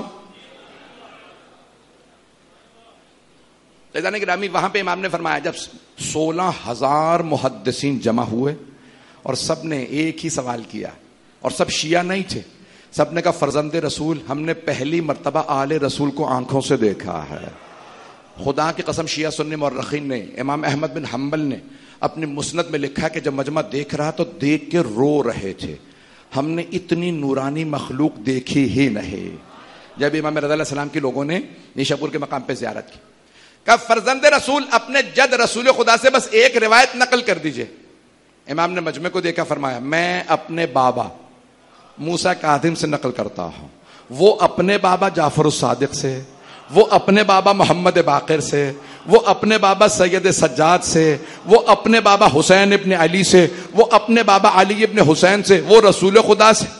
فیضان گرامی، وہاں پہ امام نے فرمایا جب 16,000 محدثین جمع ہوئے اور سب نے ایک ہی سوال کیا، اور سب شیعہ نہیں تھے، سب نے کہا فرزند رسول ہم نے پہلی مرتبہ آل رسول کو آنکھوں سے دیکھا ہے. خدا کی قسم شیعہ سنی مورخین نے، امام احمد بن حنبل نے اپنی مسند میں لکھا کہ جب مجمع دیکھ رہا تو دیکھ کے رو رہے تھے، ہم نے اتنی نورانی مخلوق دیکھی ہی نہیں. جب امام رضا علیہ السلام کے لوگوں نے نیشاپور کے مقام پہ زیارت کی، کہا فرزند رسول اپنے جد رسول خدا سے بس ایک روایت نقل کر دیجئے. امام نے مجمع کو دیکھا، فرمایا میں اپنے بابا موسیٰ کاظم سے نقل کرتا ہوں، وہ اپنے بابا جعفر الصادق سے، وہ اپنے بابا محمد باقر سے، وہ اپنے بابا سید سجاد سے، وہ اپنے بابا حسین ابن علی سے، وہ اپنے بابا علی ابن حسین سے، وہ رسول خدا سے.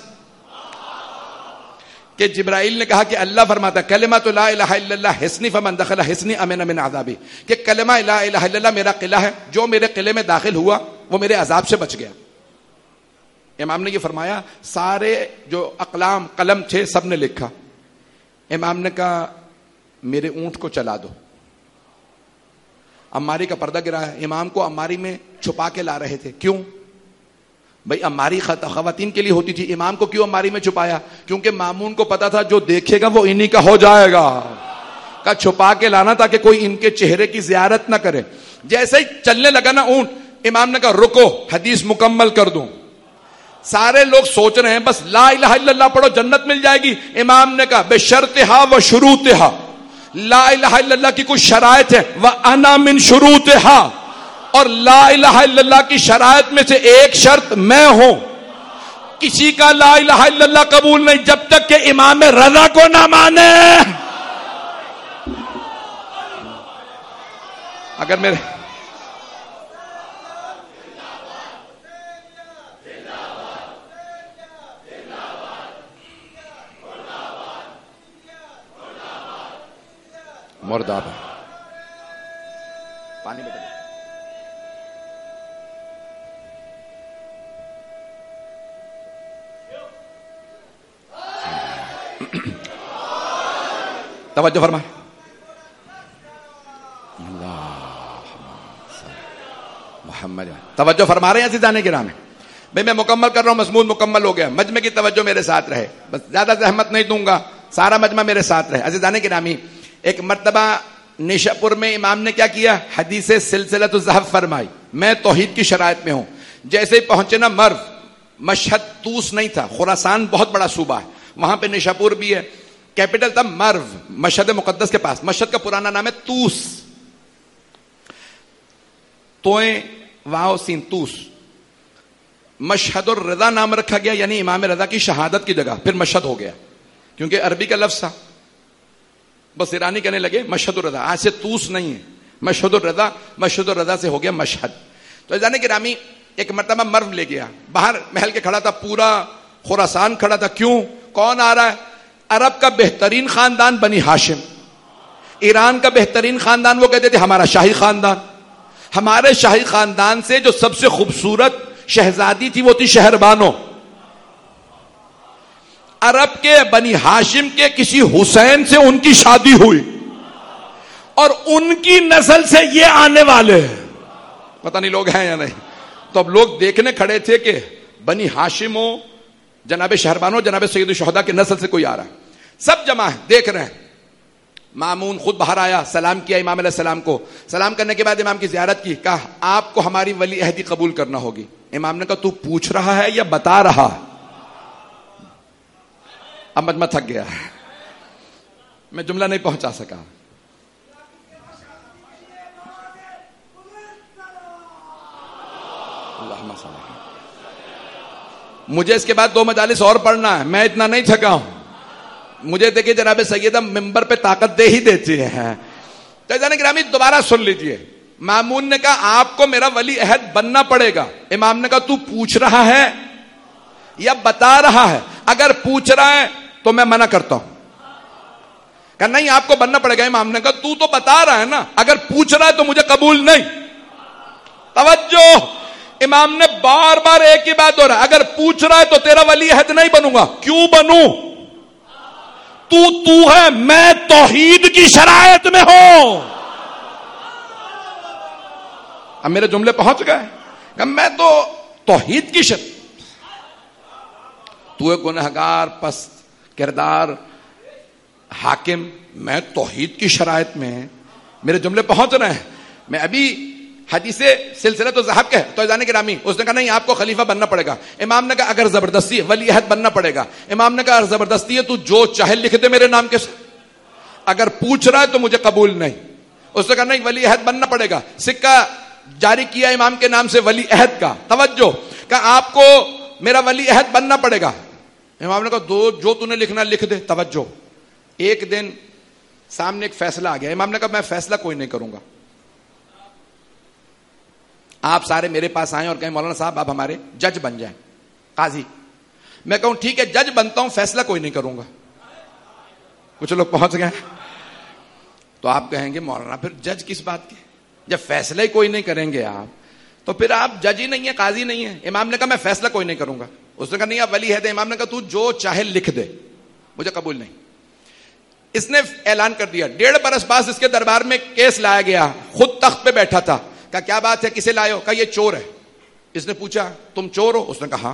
کہ جبرائیل نے کہا کہ اللہ فرماتا کلمۃ لا الہ الا اللہ حصنی فمن دخل حصنی امن من عذابی، کہ کلمہ لا الہ الا اللہ میرا قلعہ ہے، جو میرے قلعے میں داخل ہوا وہ میرے عذاب سے بچ گیا. امام نے یہ فرمایا، سارے جو اقلام قلم تھے سب نے لکھا. امام نے کہا میرے اونٹ کو چلا دو. اماری کا پردہ گرا ہے، امام کو اماری میں چھپا کے لا رہے تھے. کیوں بھائی؟ اماری خواتین کے لیے ہوتی تھی، امام کو کیوں اماری میں چھپایا؟ کیونکہ مامون کو پتا تھا جو دیکھے گا وہ انہی کا ہو جائے گا. کا چھپا کے لانا تاکہ کوئی ان کے چہرے کی زیارت نہ کرے. جیسے ہی چلنے لگا نا اونٹ، امام نے کہا رکو حدیث مکمل کر دوں. سارے لوگ سوچ رہے ہیں بس لا الہ الا اللہ پڑھو جنت مل جائے گی. امام نے کہا بشرطہا و شروطہا، لا الہ الا اللہ کی کچھ شرائط ہے، وانا من شروطہا، اور لا الہ الا اللہ کی شرائط میں سے ایک شرط میں ہوں. کسی کا لا الہ الا اللہ قبول نہیں جب تک کہ امام رضا کو نہ مانے. اگر میرے مرداب پانی میں توجہ فرما. محمد توجہ فرما رہے ہیں عزیزان گرامی. بھائی میں مکمل کر رہا ہوں، مضمون مکمل ہو گیا. مجمع کی توجہ میرے ساتھ رہے، بس زیادہ زحمت نہیں دوں گا، سارا مجمع میرے ساتھ رہے. عزیزان گرامی، ایک مرتبہ نیشاپور میں امام نے کیا کیا؟ حدیث سلسلۃ الذہب فرمائی. میں توحید کی شرائط میں ہوں. جیسے ہی پہنچے نا مرو، مشہد طوس نہیں تھا، خراسان بہت بڑا صوبہ ہے، وہاں پہ نیشاپور بھی ہے، کیپٹل تھا مرو، مشہد مقدس کے پاس. مشہد کا پرانا نام ہے طوس، توئیں واو سین طوس. مشہد الرضا نام رکھا گیا، یعنی امام رضا کی شہادت کی جگہ، پھر مشہد ہو گیا کیونکہ عربی کا لفظ تھا. بس ایرانی کہنے لگے مشہد الرضا، آج سے طوس نہیں ہے، مشہد الرضا، مشہد الرضا سے ہو گیا مشہد. تو جانے گرامی ایک مرتبہ مرو لے گیا، باہر محل کے کھڑا تھا، پورا خراسان کھڑا تھا. کیوں؟ کون آ رہا ہے؟ عرب کا بہترین خاندان بنی ہاشم، ایران کا بہترین خاندان وہ کہتے تھے ہمارا شاہی خاندان. ہمارے شاہی خاندان سے جو سب سے خوبصورت شہزادی تھی وہ تھی شہر بانو. عرب کے بنی ہاشم کے کسی حسین سے ان کی شادی ہوئی اور ان کی نسل سے یہ آنے والے. پتہ نہیں لوگ ہیں یا نہیں. تو اب لوگ دیکھنے کھڑے تھے کہ بنی ہاشم ہو، جناب شہربانو، جناب سید الشہداء کی نسل سے کوئی آ رہا ہے. سب جمع ہے، دیکھ رہے ہیں. مامون خود باہر آیا، سلام کیا امام علیہ السلام کو. سلام کرنے کے بعد امام کی زیارت کی. کہا آپ کو ہماری ولی عہدی قبول کرنا ہوگی. امام نے کہا تو پوچھ رہا ہے یا بتا رہا؟ اب مجمع تھک گیا، میں جملہ نہیں پہنچا سکا. مجھے اس کے بعد 2 مجالس اور پڑھنا ہے، میں اتنا نہیں تھکا ہوں. مجھے دیکھیں جناب سیدہ ممبر پہ طاقت دے ہی دیتی ہے. تو جانے گرامی دوبارہ سن لیجئے. مامون نے کہا آپ کو میرا ولی عہد بننا پڑے گا. امام نے کہا تو پوچھ رہا ہے یا بتا رہا ہے؟ اگر پوچھ رہا ہے تو میں منع کرتا ہوں. کہا نہیں آپ کو بننا پڑے گا. امام نے کہا تو بتا رہا ہے نا, اگر پوچھ رہا ہے تو مجھے قبول نہیں. توجہ, امام نے بار بار ایک ہی بات ہو رہا ہے, اگر پوچھ رہا ہے تو تیرا ولی عہد نہیں بنوں گا. کیوں بنوں؟ تو ہے, میں توحید کی شرائط میں ہوں. اب میرے جملے پہنچ گئے کہ میں تو توحید کی شرط, تو ہے گنہگار پست کردار حاکم, میں توحید کی شرائط میں. میرے جملے پہنچ رہے ہیں. میں ابھی حدیث سلسلہ تو ذہب کا ہے تو جانے گرامی, اس نے کہا نہیں آپ کو خلیفہ بننا پڑے گا. امام نے کہا اگر زبردستی ہے ولی عہد بننا پڑے گا. امام نے کہا اگر زبردستی ہے تو جو چاہے لکھ دے میرے نام کے ساتھ, اگر پوچھ رہا ہے تو مجھے قبول نہیں. اس نے کہا نہیں ولی عہد بننا پڑے گا. سکہ جاری کیا امام کے نام سے ولی عہد کا. توجہ, کہا آپ کو میرا ولی عہد بننا پڑے گا. امام نے کہا جو تو نے لکھنا لکھ دے. توجہ, ایک دن سامنے ایک فیصلہ آ گیا. امام نے کہا میں فیصلہ کوئی نہیں کروں گا. آپ سارے میرے پاس آئیں اور کہیں مولانا صاحب آپ ہمارے جج بن جائیں, قاضی. میں کہوں ٹھیک ہے جج بنتا ہوں, فیصلہ کوئی نہیں کروں گا. کچھ لوگ پہنچ گئے. تو آپ کہیں گے مولانا پھر جج کس بات کے, جب فیصلہ ہی کوئی نہیں کریں گے آپ تو پھر آپ جج ہی نہیں ہے, قاضی نہیں ہے. امام نے کہا میں فیصلہ کوئی نہیں کروں گا. اس نے کہا نہیں آپ ولی عہد. امام نے کہا تو جو چاہے لکھ دے, مجھے قبول نہیں. اس نے اعلان کر دیا. 1.5 برس بعد اس کے دربار میں کیس لایا گیا. خود تخت پہ بیٹھا تھا. کہا کیا بات ہے, کسے لائے ہو؟ کہا یہ چور ہے. اس نے پوچھا تم چور ہو؟ اس نے کہا ہاں.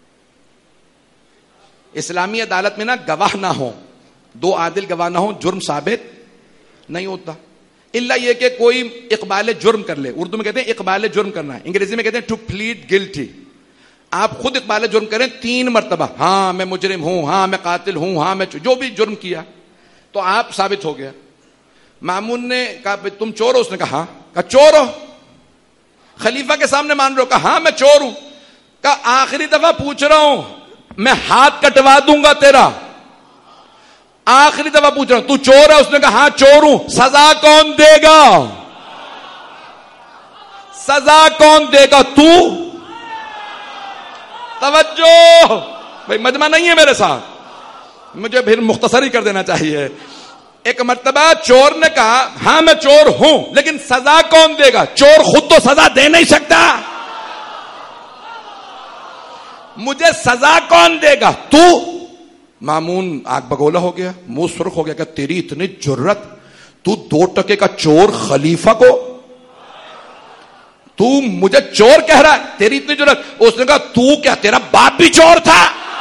اسلامی عدالت میں نا گواہ نہ ہو, 2 عادل گواہ نہ ہو, جرم ثابت نہیں ہوتا. الا یہ کہ کوئی اقبال جرم کر لے. اردو میں کہتے ہیں اقبال جرم کرنا ہے, انگریزی میں کہتے ہیں ٹو پلیڈ گلٹی. آپ خود اقبال جرم کریں 3 مرتبہ, ہاں میں مجرم ہوں, ہاں میں قاتل ہوں, ہاں میں جو بھی جرم کیا, تو آپ ثابت ہو گیا. مامون نے کہا تم چور ہو؟ اس نے کہا ہاں. کہا چور ہو؟ خلیفہ کے سامنے مان رہے ہو؟ کہا ہاں میں چور ہوں. کہا آخری دفعہ پوچھ رہا ہوں, میں ہاتھ کٹوا دوں گا تیرا. آخری دفعہ پوچھ رہا ہوں, تو چور ہے؟ اس نے کہا ہاں چور ہوں. سزا کون دے گا؟ سزا کون دے گا؟ تو. توجہ بھائی, مجمع نہیں ہے میرے ساتھ, مجھے پھر مختصر ہی کر دینا چاہیے. ایک مرتبہ چور نے کہا ہاں میں چور ہوں, لیکن سزا کون دے گا؟ چور خود تو سزا دے نہیں سکتا, مجھے سزا کون دے گا؟ تو. مامون آگ بگولا ہو گیا, منہ سرخ ہو گیا کہ تیری اتنی جرت, تو 2 ٹکے کا چور خلیفہ کو, تو مجھے چور کہہ رہا ہے, تیری اتنی جرت. اس نے کہا تو کیا تیرا باپ بھی چور تھا؟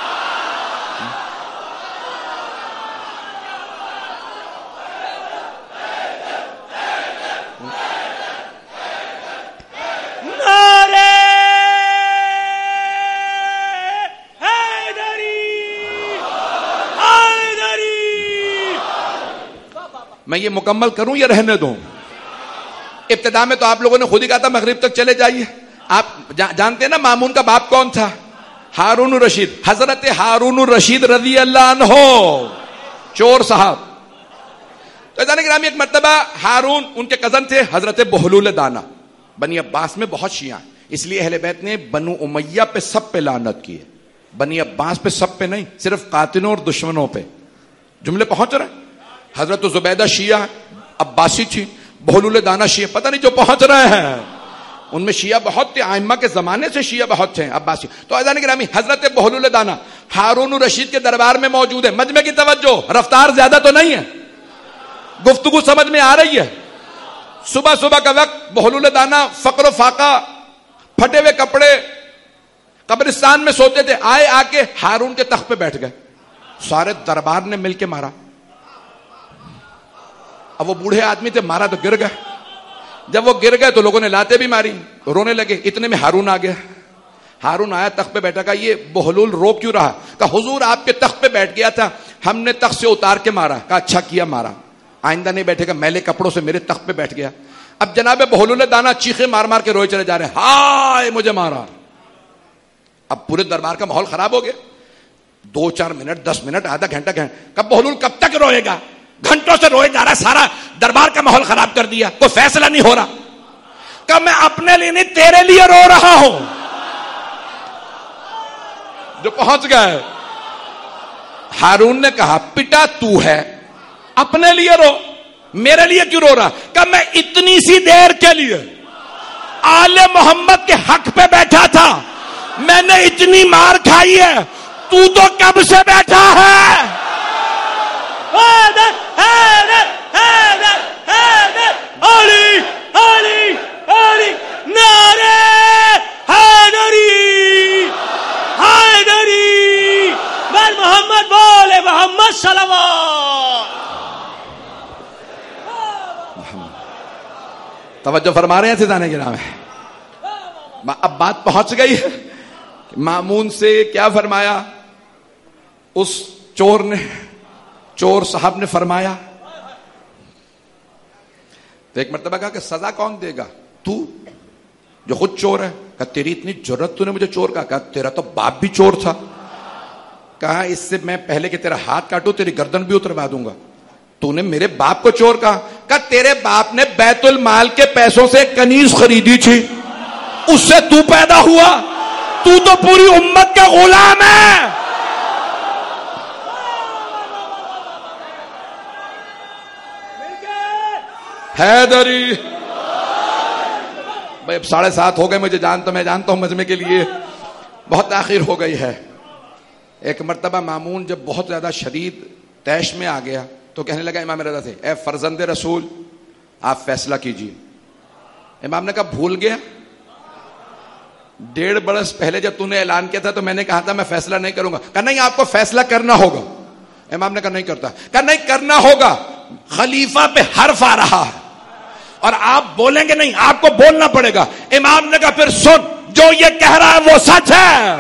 میں یہ مکمل کروں یا رہنے دوں؟ ابتدا میں تو آپ لوگوں نے خود ہی کہا تھا مغرب تک چلے جائیے. آپ جانتے ہیں نا مامون کا باپ کون تھا؟ ہارون الرشید. حضرت ہارون الرشید رضی اللہ عنہ, چور صاحب. تو جانے گرامی ایک مرتبہ ہارون ان کے کزن تھے حضرت بہلول دانا. بنی عباس میں بہت شیعہ ہیں, اس لیے اہل بیت نے بنو امیہ پہ سب پہ لعنت کی ہے, بنی عباس پہ سب پہ نہیں, صرف قاتلوں اور دشمنوں پہ. جملے پہنچ رہے ہیں. حضرت زبیدہ شیعہ عباسی تھی, بہلول دانا شیعہ, پتہ نہیں جو پہنچ رہے ہیں. ان میں شیعہ بہت تھے, ائمہ کے زمانے سے شیعہ بہت تھے عباسی. تو اذان گرامی حضرت بہلول دانا ہارون الرشید کے دربار میں موجود ہے. مجمع کی توجہ, رفتار زیادہ تو نہیں ہے, گفتگو سمجھ میں آ رہی ہے. صبح صبح کا وقت, بہلول دانا فقر و فاقہ, پھٹے ہوئے کپڑے, قبرستان میں سوتے تھے. آئے آ کے ہارون کے تخت پہ بیٹھ گئے. سارے دربار نے مل کے مارا. اب وہ بوڑھے آدمی تھے, مارا تو گر گئے. جب وہ گر گئے تو لوگوں نے لاتے بھی ماری, رونے لگے. اتنے میں ہارون آ گیا. ہارون آیا, تخت پہ بیٹھا. کہا یہ بہلول رو کیوں رہا؟ کہا حضور آپ کے تخت پہ بیٹھ گیا تھا, ہم نے تخت سے اتار کے مارا. کہا اچھا کیا مارا, آئندہ نہیں بیٹھے گا. میلے کپڑوں سے میرے تخت پہ بیٹھ گیا. اب جناب بہلول دانا چیخے مار مار کے روئے چلے جا رہے ہیں, ہائے مجھے مارا. اب پورے دربار کا ماحول خراب ہو گیا. 2-4 منٹ, 10 منٹ, آدھا گھنٹہ. کب بہلول کب تک روئے گا؟ گھنٹوں سے روئے جا رہا, سارا دربار کا ماحول خراب کر دیا, کوئی فیصلہ نہیں ہو رہا. کہ میں اپنے لیے نہیں تیرے لیے رو رہا ہوں. جو پہنچ گئے. ہارون نے کہا پٹا تو ہے, اپنے لیے رو, میرے لیے کیوں رو رہا؟ کہ میں اتنی سی دیر کے لیے آل محمد کے حق پہ بیٹھا تھا, میں نے اتنی مار کھائی ہے, تو کب سے بیٹھا ہے؟ حیدر حیدر حیدر حیدر علی علی علی نعرے حیدری حیدری بل محمد بولے محمد صلوات. توجہ فرما رہے ہیں سیدانے کے نام ہے. اب بات پہنچ گئی ہے. مامون سے کیا فرمایا اس چور نے؟ چور صاحب نے فرمایا تو ایک مرتبہ کہا کہ سزا کون دے گا؟ تو جو خود چور ہے. کہا تیری اتنی جرت تو نے مجھے چور کہا؟ تیرا تو باپ بھی چور تھا. کہا اس سے میں پہلے کہ تیرا ہاتھ کاٹوں تیری گردن بھی اتروا دوں گا. تو نے میرے باپ کو چور کہا؟ کہا تیرے باپ نے بیت المال کے پیسوں سے کنیز خریدی تھی, اس سے تو پیدا ہوا, تو پوری امت کا غلام ہے. حیدری بھائی اب 7:30 ہو گئے, میں جانتا ہوں مجمع کے لیے بہت تاخیر ہو گئی ہے. ایک مرتبہ مامون جب بہت زیادہ شدید طیش میں آ گیا تو کہنے لگا امام رضا سے, اے فرزند رسول آپ فیصلہ کیجیے. امام نے کہا بھول گیا 1.5 برس پہلے جب تو نے اعلان کیا تھا تو میں نے کہا تھا میں فیصلہ نہیں کروں گا. کہا نہیں آپ کو فیصلہ کرنا ہوگا. امام نے کہا نہیں کرتا. کہا نہیں کرنا ہوگا, خلیفہ پہ حرف آ رہا ہے اور آپ بولیں گے نہیں, آپ کو بولنا پڑے گا. امام نے کہا پھر سن, جو یہ کہہ رہا ہے وہ سچ ہے.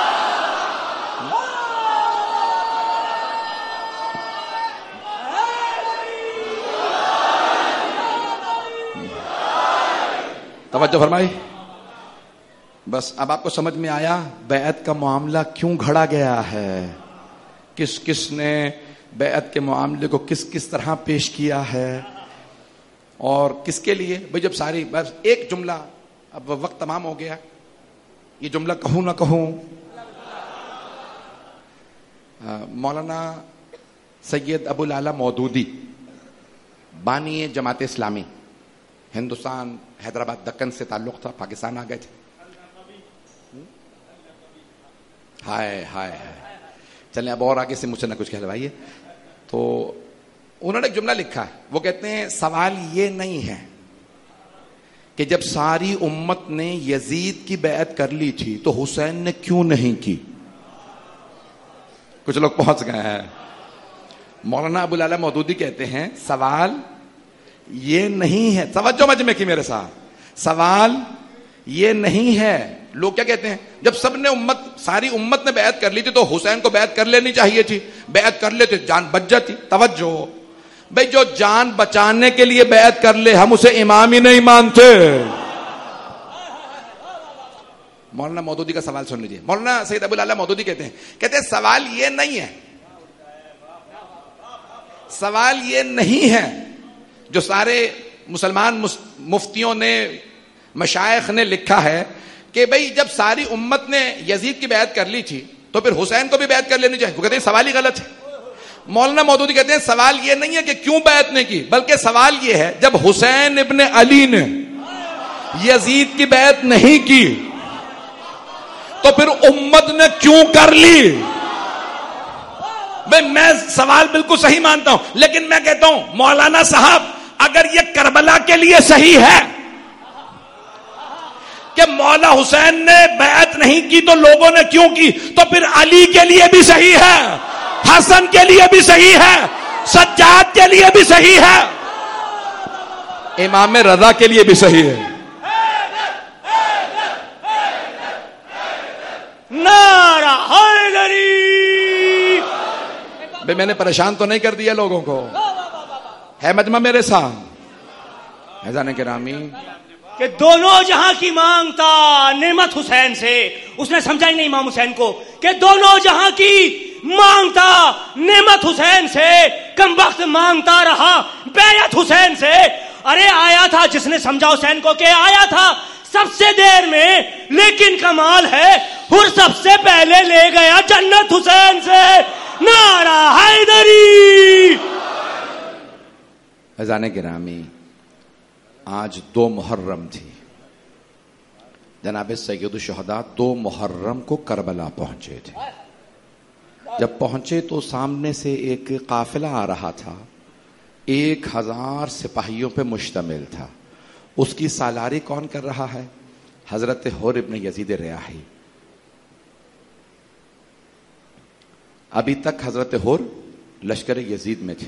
توجہ فرمائی. بس اب آپ کو سمجھ میں آیا بیعت کا معاملہ کیوں گھڑا گیا ہے, کس کس نے بیعت کے معاملے کو کس طرح پیش کیا ہے اور کس کے لیے. بھئی جب ساری بس ایک جملہ, اب وقت تمام ہو گیا, یہ جملہ کہوں نہ کہوں. مولانا سید ابو العلا مودودی بانی جماعت اسلامی, ہندوستان حیدرآباد دکن سے تعلق تھا, پاکستان آ گئے تھے. ہائے ہائے ہائے, چلیں اب اور آگے سے مجھ سے نہ کچھ کہلوائیے. تو انہوں نے ایک جملہ لکھا ہے, وہ کہتے ہیں سوال یہ نہیں ہے کہ جب ساری امت نے یزید کی بیعت کر لی تھی تو حسین نے کیوں نہیں کی. کچھ لوگ پہنچ گئے ہیں. مولانا ابو العلا مودودی کہتے ہیں سوال یہ نہیں ہے, توجہ مجمع کی میرے ساتھ, سوال یہ نہیں ہے. لوگ کیا کہتے ہیں جب سب نے ساری امت نے بیعت کر لی تھی تو حسین کو بیعت کر لینی چاہیے تھی, بیعت کر لیتے جان بچ جاتی. توجہ بھئی, جو جان بچانے کے لیے بیعت کر لے ہم اسے امام ہی نہیں مانتے. مولانا مودودی کا سوال سن لیجیے. مولانا سید ابو العلا مودودی کہتے ہیں سوال یہ نہیں ہے, سوال یہ نہیں ہے جو سارے مسلمان مفتیوں نے مشائخ نے لکھا ہے کہ بھئی جب ساری امت نے یزید کی بیعت کر لی تھی تو پھر حسین کو بھی بیعت کر لینی چاہیے. وہ کہتے ہیں سوال ہی غلط ہے. مولانا مودودی کہتے ہیں سوال یہ نہیں ہے کہ کیوں بیعت نہیں کی, بلکہ سوال یہ ہے جب حسین ابن علی نے یزید کی بیعت نہیں کی تو پھر امت نے کیوں کر لی. میں سوال بالکل صحیح مانتا ہوں, لیکن میں کہتا ہوں مولانا صاحب اگر یہ کربلا کے لیے صحیح ہے کہ مولا حسین نے بیعت نہیں کی تو لوگوں نے کیوں کی, تو پھر علی کے لیے بھی صحیح ہے, حسن کے لیے بھی صحیح ہے, سجاد کے لیے بھی صحیح ہے, امام رضا کے لیے بھی صحیح ہے. نعرہ حیدری. بھئی میں نے پریشان تو نہیں کر دیا لوگوں کو, ہے مجمع میرے ساتھ حضران کرامی, کہ دونوں جہاں کی مانگتا نعمت حسین سے. اس نے سمجھا ہی نہیں امام حسین کو کہ دونوں جہاں کی مانگتا نعمت حسین سے, کم وقت مانگتا رہا بیعت حسین سے. ارے آیا تھا، جس نے سمجھا حسین کو کہ آیا تھا سب سے دیر میں، لیکن کمال ہے اور سب سے پہلے لے گیا جنت حسین سے. نعرہ حیدری. عزیزان گرامی، آج 2 محرم تھی. جناب سید الشہداء 2 محرم کو کربلا پہنچے تھے. جب پہنچے تو سامنے سے ایک قافلہ آ رہا تھا، 1000 سپاہیوں پہ مشتمل تھا. اس کی سالاری کون کر رہا ہے؟ حضرت حر ابن یزید ریاحی. ابھی تک حضرت حر لشکر یزید میں تھے.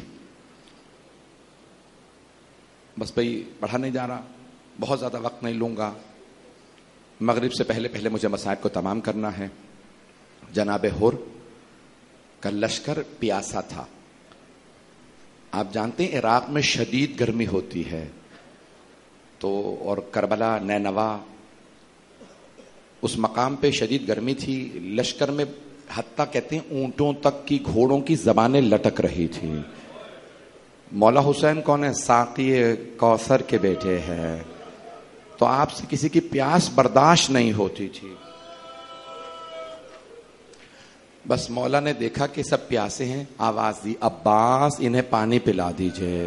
بس بھائی پڑھا نہیں جا رہا، بہت زیادہ وقت نہیں لوں گا، مغرب سے پہلے مجھے مصائب کو تمام کرنا ہے. جناب حر کا لشکر پیاسا تھا. آپ جانتے ہیں عراق میں شدید گرمی ہوتی ہے، تو اور کربلا نینوا اس مقام پہ شدید گرمی تھی. لشکر میں حتیٰ کہتے ہیں اونٹوں تک کی، گھوڑوں کی زبانیں لٹک رہی تھی. مولا حسین کون ہے؟ ساقی کوثر کے بیٹے ہیں، تو آپ سے کسی کی پیاس برداشت نہیں ہوتی تھی. بس مولا نے دیکھا کہ سب پیاسے ہیں، آواز دی، عباس انہیں پانی پلا دیجئے.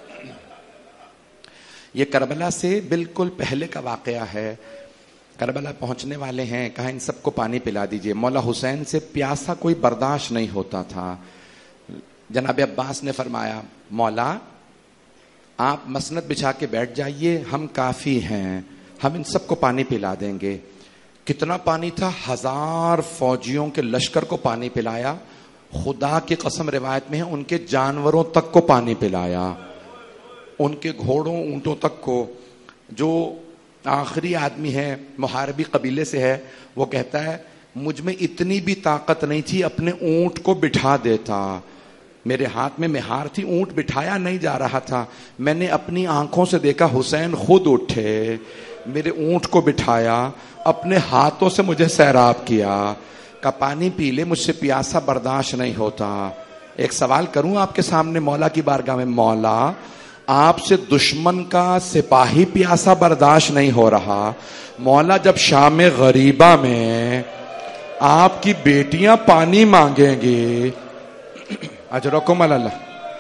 یہ کربلا سے بالکل پہلے کا واقعہ ہے. کربلا پہنچنے والے ہیں، کہا ان سب کو پانی پلا دیجئے. مولا حسین سے پیاسا کوئی برداشت نہیں ہوتا تھا. جناب عباس نے فرمایا مولا آپ مسند بچھا کے بیٹھ جائیے، ہم کافی ہیں، ہم ان سب کو پانی پلا دیں گے. کتنا پانی تھا؟ 1000 فوجیوں کے لشکر کو پانی پلایا. خدا کی قسم روایت میں ہے ان کے جانوروں تک کو پانی پلایا، ان کے گھوڑوں اونٹوں تک کو. جو آخری آدمی ہے محاربی قبیلے سے ہے، وہ کہتا ہے مجھ میں اتنی بھی طاقت نہیں تھی اپنے اونٹ کو بٹھا دیتا. میرے ہاتھ میں مہار تھی، اونٹ بٹھایا نہیں جا رہا تھا. میں نے اپنی آنکھوں سے دیکھا حسین خود اٹھے، میرے اونٹ کو بٹھایا، اپنے ہاتھوں سے مجھے سیراب کیا. کا پانی پی لے، مجھ سے پیاسا برداشت نہیں ہوتا. ایک سوال کروں آپ کے سامنے مولا کی بارگاہ میں، مولا آپ سے دشمن کا سپاہی پیاسا برداشت نہیں ہو رہا، مولا جب شام غریبہ میں آپ کی بیٹیاں پانی مانگیں گی، اجرکم اللہ،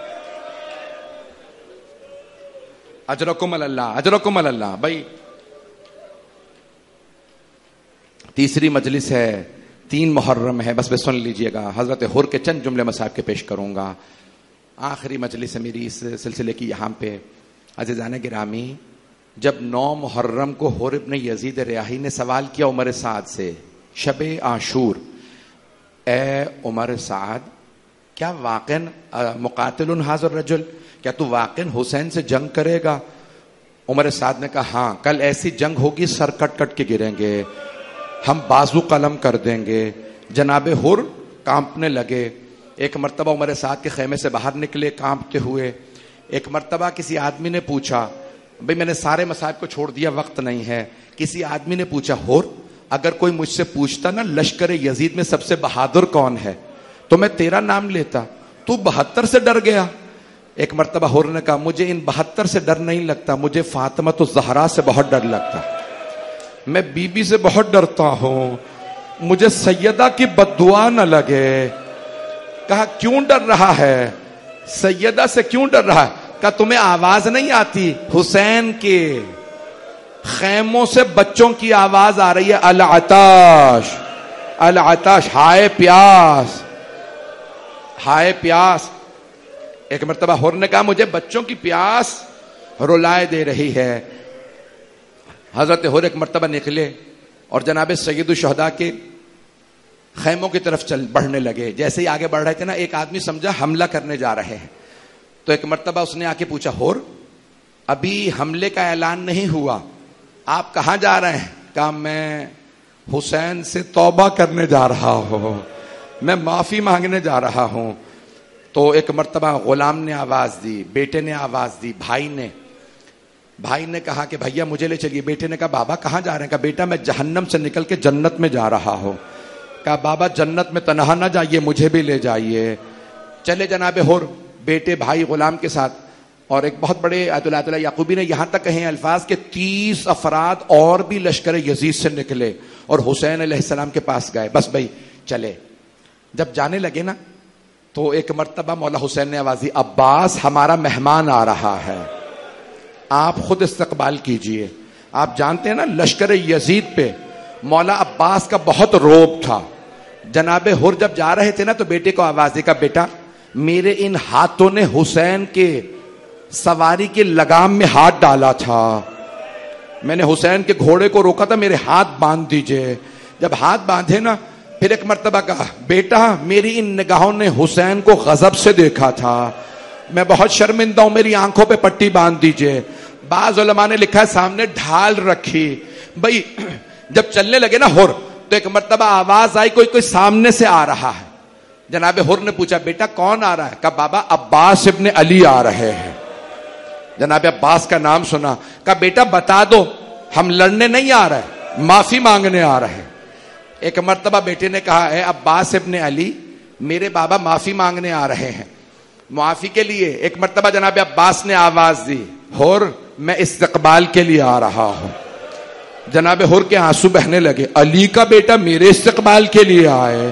اجرکم اللہ، اجرکم اللہ. بھائی تیسری مجلس ہے، 3 محرم ہے، بس سن لیجئے گا. حضرت حر کے چند جملے مصائب کے پیش کروں گا. آخری مجلس ہے میری اس سلسلے کی یہاں پہ. عزیزان گرامی، جب 9 محرم کو حر ابن یزید ریاحی نے سوال کیا عمر سعد سے شب عاشور، اے عمر سعد کیا واقعاً مقاتل ھذا الرجل، کیا تو واقعاً حسین سے جنگ کرے گا؟ عمر سعد نے کہا ہاں، کل ایسی جنگ ہوگی سر کٹ کٹ کے گریں گے، ہم بازو قلم کر دیں گے. جناب حر کانپنے لگے. ایک مرتبہ عمر سعد کے خیمے سے باہر نکلے کانپتے ہوئے. ایک مرتبہ کسی آدمی نے پوچھا، بھئی میں نے سارے مصائب کو چھوڑ دیا، وقت نہیں ہے. کسی آدمی نے پوچھا حر اگر کوئی مجھ سے پوچھتا نا لشکر یزید میں سب سے بہادر کون ہے تو میں تیرا نام لیتا، تو 72 سے ڈر گیا. ایک مرتبہ حر نے کہا مجھے ان 72 سے ڈر نہیں لگتا، مجھے فاطمہ الزہرا سے بہت ڈر لگتا، میں بی بی سے بہت ڈرتا ہوں، مجھے سیدہ کی بددعا نہ لگے. کہا کیوں ڈر رہا ہے؟ سیدہ سے کیوں ڈر رہا ہے؟ کہا تمہیں آواز نہیں آتی؟ حسین کے خیموں سے بچوں کی آواز آ رہی ہے، العطاش العطاش، ہائے پیاس ہائے پیاس. ایک مرتبہ حر نے کہا مجھے بچوں کی پیاس رلائے دے رہی ہے. حضرت حر ایک مرتبہ نکلے اور جناب سید الشہداء کے خیموں کی طرف بڑھنے لگے. جیسے ہی آگے بڑھ رہے تھے نا، ایک آدمی سمجھا حملہ کرنے جا رہے ہیں. تو ایک مرتبہ اس نے آ کے پوچھا حر ابھی حملے کا اعلان نہیں ہوا، آپ کہاں جا رہے ہیں؟ کہا میں حسین سے توبہ کرنے جا رہا ہوں، میں معافی مانگنے جا رہا ہوں. تو ایک مرتبہ غلام نے آواز دی، بیٹے نے آواز دی، بھائی نے کہا کہ بھیا مجھے لے چلیے. بیٹے نے کہا بابا کہاں جا رہے ہیں؟ کہا بیٹا میں جہنم سے نکل کے جنت میں جا رہا ہوں. کہا بابا جنت میں تنہا نہ جائیے، مجھے بھی لے جائیے. چلے جناب حر بیٹے بھائی غلام کے ساتھ، اور ایک بہت بڑے آیت اللہ یعقوبی نے یہاں تک کہے الفاظ کہ 30 افراد اور بھی لشکر یزید سے نکلے اور حسین علیہ السلام کے پاس گئے. بس بھائی چلے. جب جانے لگے نا تو ایک مرتبہ مولا حسین نے آواز دی, عباس ہمارا مہمان آ رہا ہے, آپ خود استقبال کیجئے. آپ جانتے ہیں نا لشکر یزید پہ مولا عباس کا بہت روب تھا. جناب حر جب جا رہے تھے نا تو بیٹے کو آواز دی, کا بیٹا میرے ان ہاتھوں نے حسین کے سواری کے لگام میں ہاتھ ڈالا تھا, میں نے حسین کے گھوڑے کو روکا تھا, میرے ہاتھ باندھ دیجئے. جب ہاتھ باندھے نا پھر ایک مرتبہ کہا, بیٹا میری ان نگاہوں نے حسین کو غضب سے دیکھا تھا, میں بہت شرمندہ ہوں, میری آنکھوں پہ پٹی باندھ دیجئے. بعض علماء نے لکھا ہے سامنے ڈھال رکھی. بھائی جب چلنے لگے نا حر تو ایک مرتبہ آواز آئی کوئی سامنے سے آ رہا ہے. جناب حر نے پوچھا, بیٹا کون آ رہا ہے؟ کہا بابا عباس ابن علی آ رہے ہیں. جناب عباس کا نام سنا. کہا بیٹا بتا دو ہم لڑنے نہیں آ رہے, معافی مانگنے آ رہے ہیں. ایک مرتبہ بیٹے نے کہا, اے عباس ابن علی میرے بابا معافی مانگنے آ رہے ہیں. معافی کے لیے ایک مرتبہ جناب عباس نے آواز دی, حر میں استقبال کے لیے آ رہا ہوں. جناب حر کے آنسو بہنے لگے, علی کا بیٹا میرے استقبال کے لیے آئے.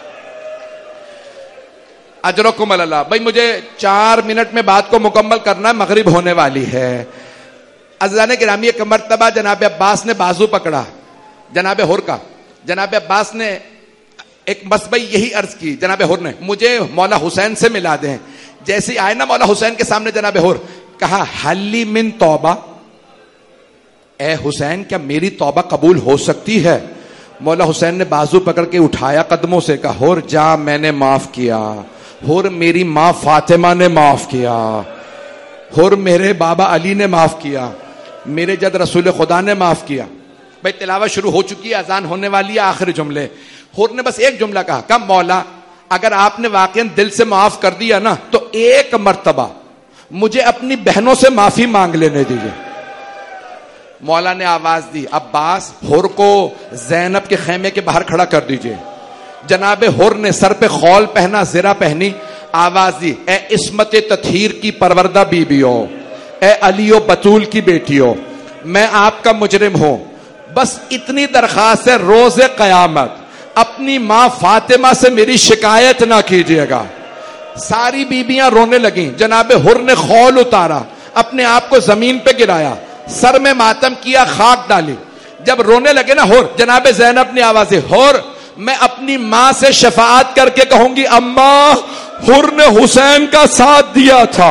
اجرکم اللہ. بھائی مجھے 4 منٹ میں بات کو مکمل کرنا, مغرب ہونے والی ہے. عزیزان گرامی ایک مرتبہ جناب عباس نے بازو پکڑا جناب حر کا. جناب عباس نے ایک بس بھائی یہی عرض کی جناب حر نے, مجھے مولا حسین سے ملا دیں. جیسے آئے نا مولا حسین کے سامنے جناب حر, کہا حلی من توبہ, اے حسین کیا میری توبہ قبول ہو سکتی ہے؟ مولا حسین نے بازو پکڑ کے اٹھایا قدموں سے, کہا حر جا میں نے معاف کیا, حر میری ماں فاطمہ نے معاف کیا, حر میرے بابا علی نے معاف کیا, میرے جد رسول خدا نے معاف کیا. بھائی تلاوت شروع ہو چکی ہے, اذان ہونے والی ہے, آخری جملے. حر نے بس ایک جملہ کہا مولا اگر آپ نے واقعا دل سے معاف کر دیا نا تو ایک مرتبہ مجھے اپنی بہنوں سے معافی مانگ لینے دیجیے. مولا نے آواز دی, عباس حر کو زینب کے خیمے کے باہر کھڑا کر دیجیے. جناب حر نے سر پہ خول پہنا, زرہ پہنی, آواز دی, اے عصمت تطہیر کی پروردہ بیبیوں, اے علی و بطول کی بیٹیوں, میں آپ کا مجرم ہوں, بس اتنی درخواست ہے روز قیامت اپنی ماں فاطمہ سے میری شکایت نہ کیجیے گا. ساری بیبیاں رونے لگیں. جناب حر نے خول اتارا, اپنے آپ کو زمین پہ گرایا, سر میں ماتم کیا, خاک ڈالی. جب رونے لگے نا حر, جناب زینب نے آواز دی, حر میں اپنی ماں سے شفاعت کر کے کہوں گی اماں حر نے حسین کا ساتھ دیا تھا.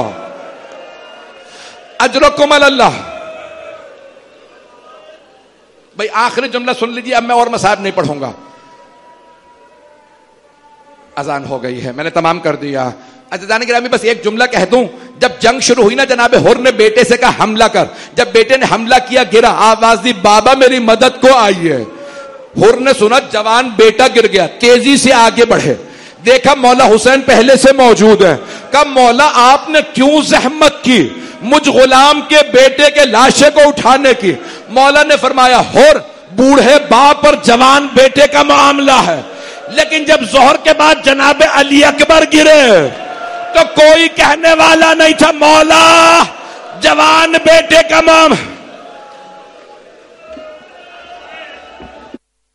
اجرکم اللہ. بھائی آخری جملہ سن لیجیے, اب میں اور مصائب نہیں پڑھوں گا, اذان ہو گئی ہے, میں نے تمام کر دیا. عزیزان گرامی بس ایک جملہ کہہ دوں, جب جنگ شروع ہوئی نا جناب حر نے بیٹے سے کہا حملہ کر. جب بیٹے نے حملہ کیا گرا, آواز دی بابا میری مدد کو آئیے. حر نے سنا جوان بیٹا گر گیا, تیزی سے آگے بڑھے, دیکھا مولا حسین پہلے سے موجود ہے. کہا مولا آپ نے کیوں زحمت کی مجھ غلام کے بیٹے کے لاشے کو اٹھانے کی؟ مولا نے فرمایا حر بوڑھے باپ اور جوان بیٹے کا معاملہ ہے, لیکن جب ظہر کے بعد جناب علی اکبر گرے تو کوئی کہنے والا نہیں تھا مولا جوان بیٹے کا معاملہ.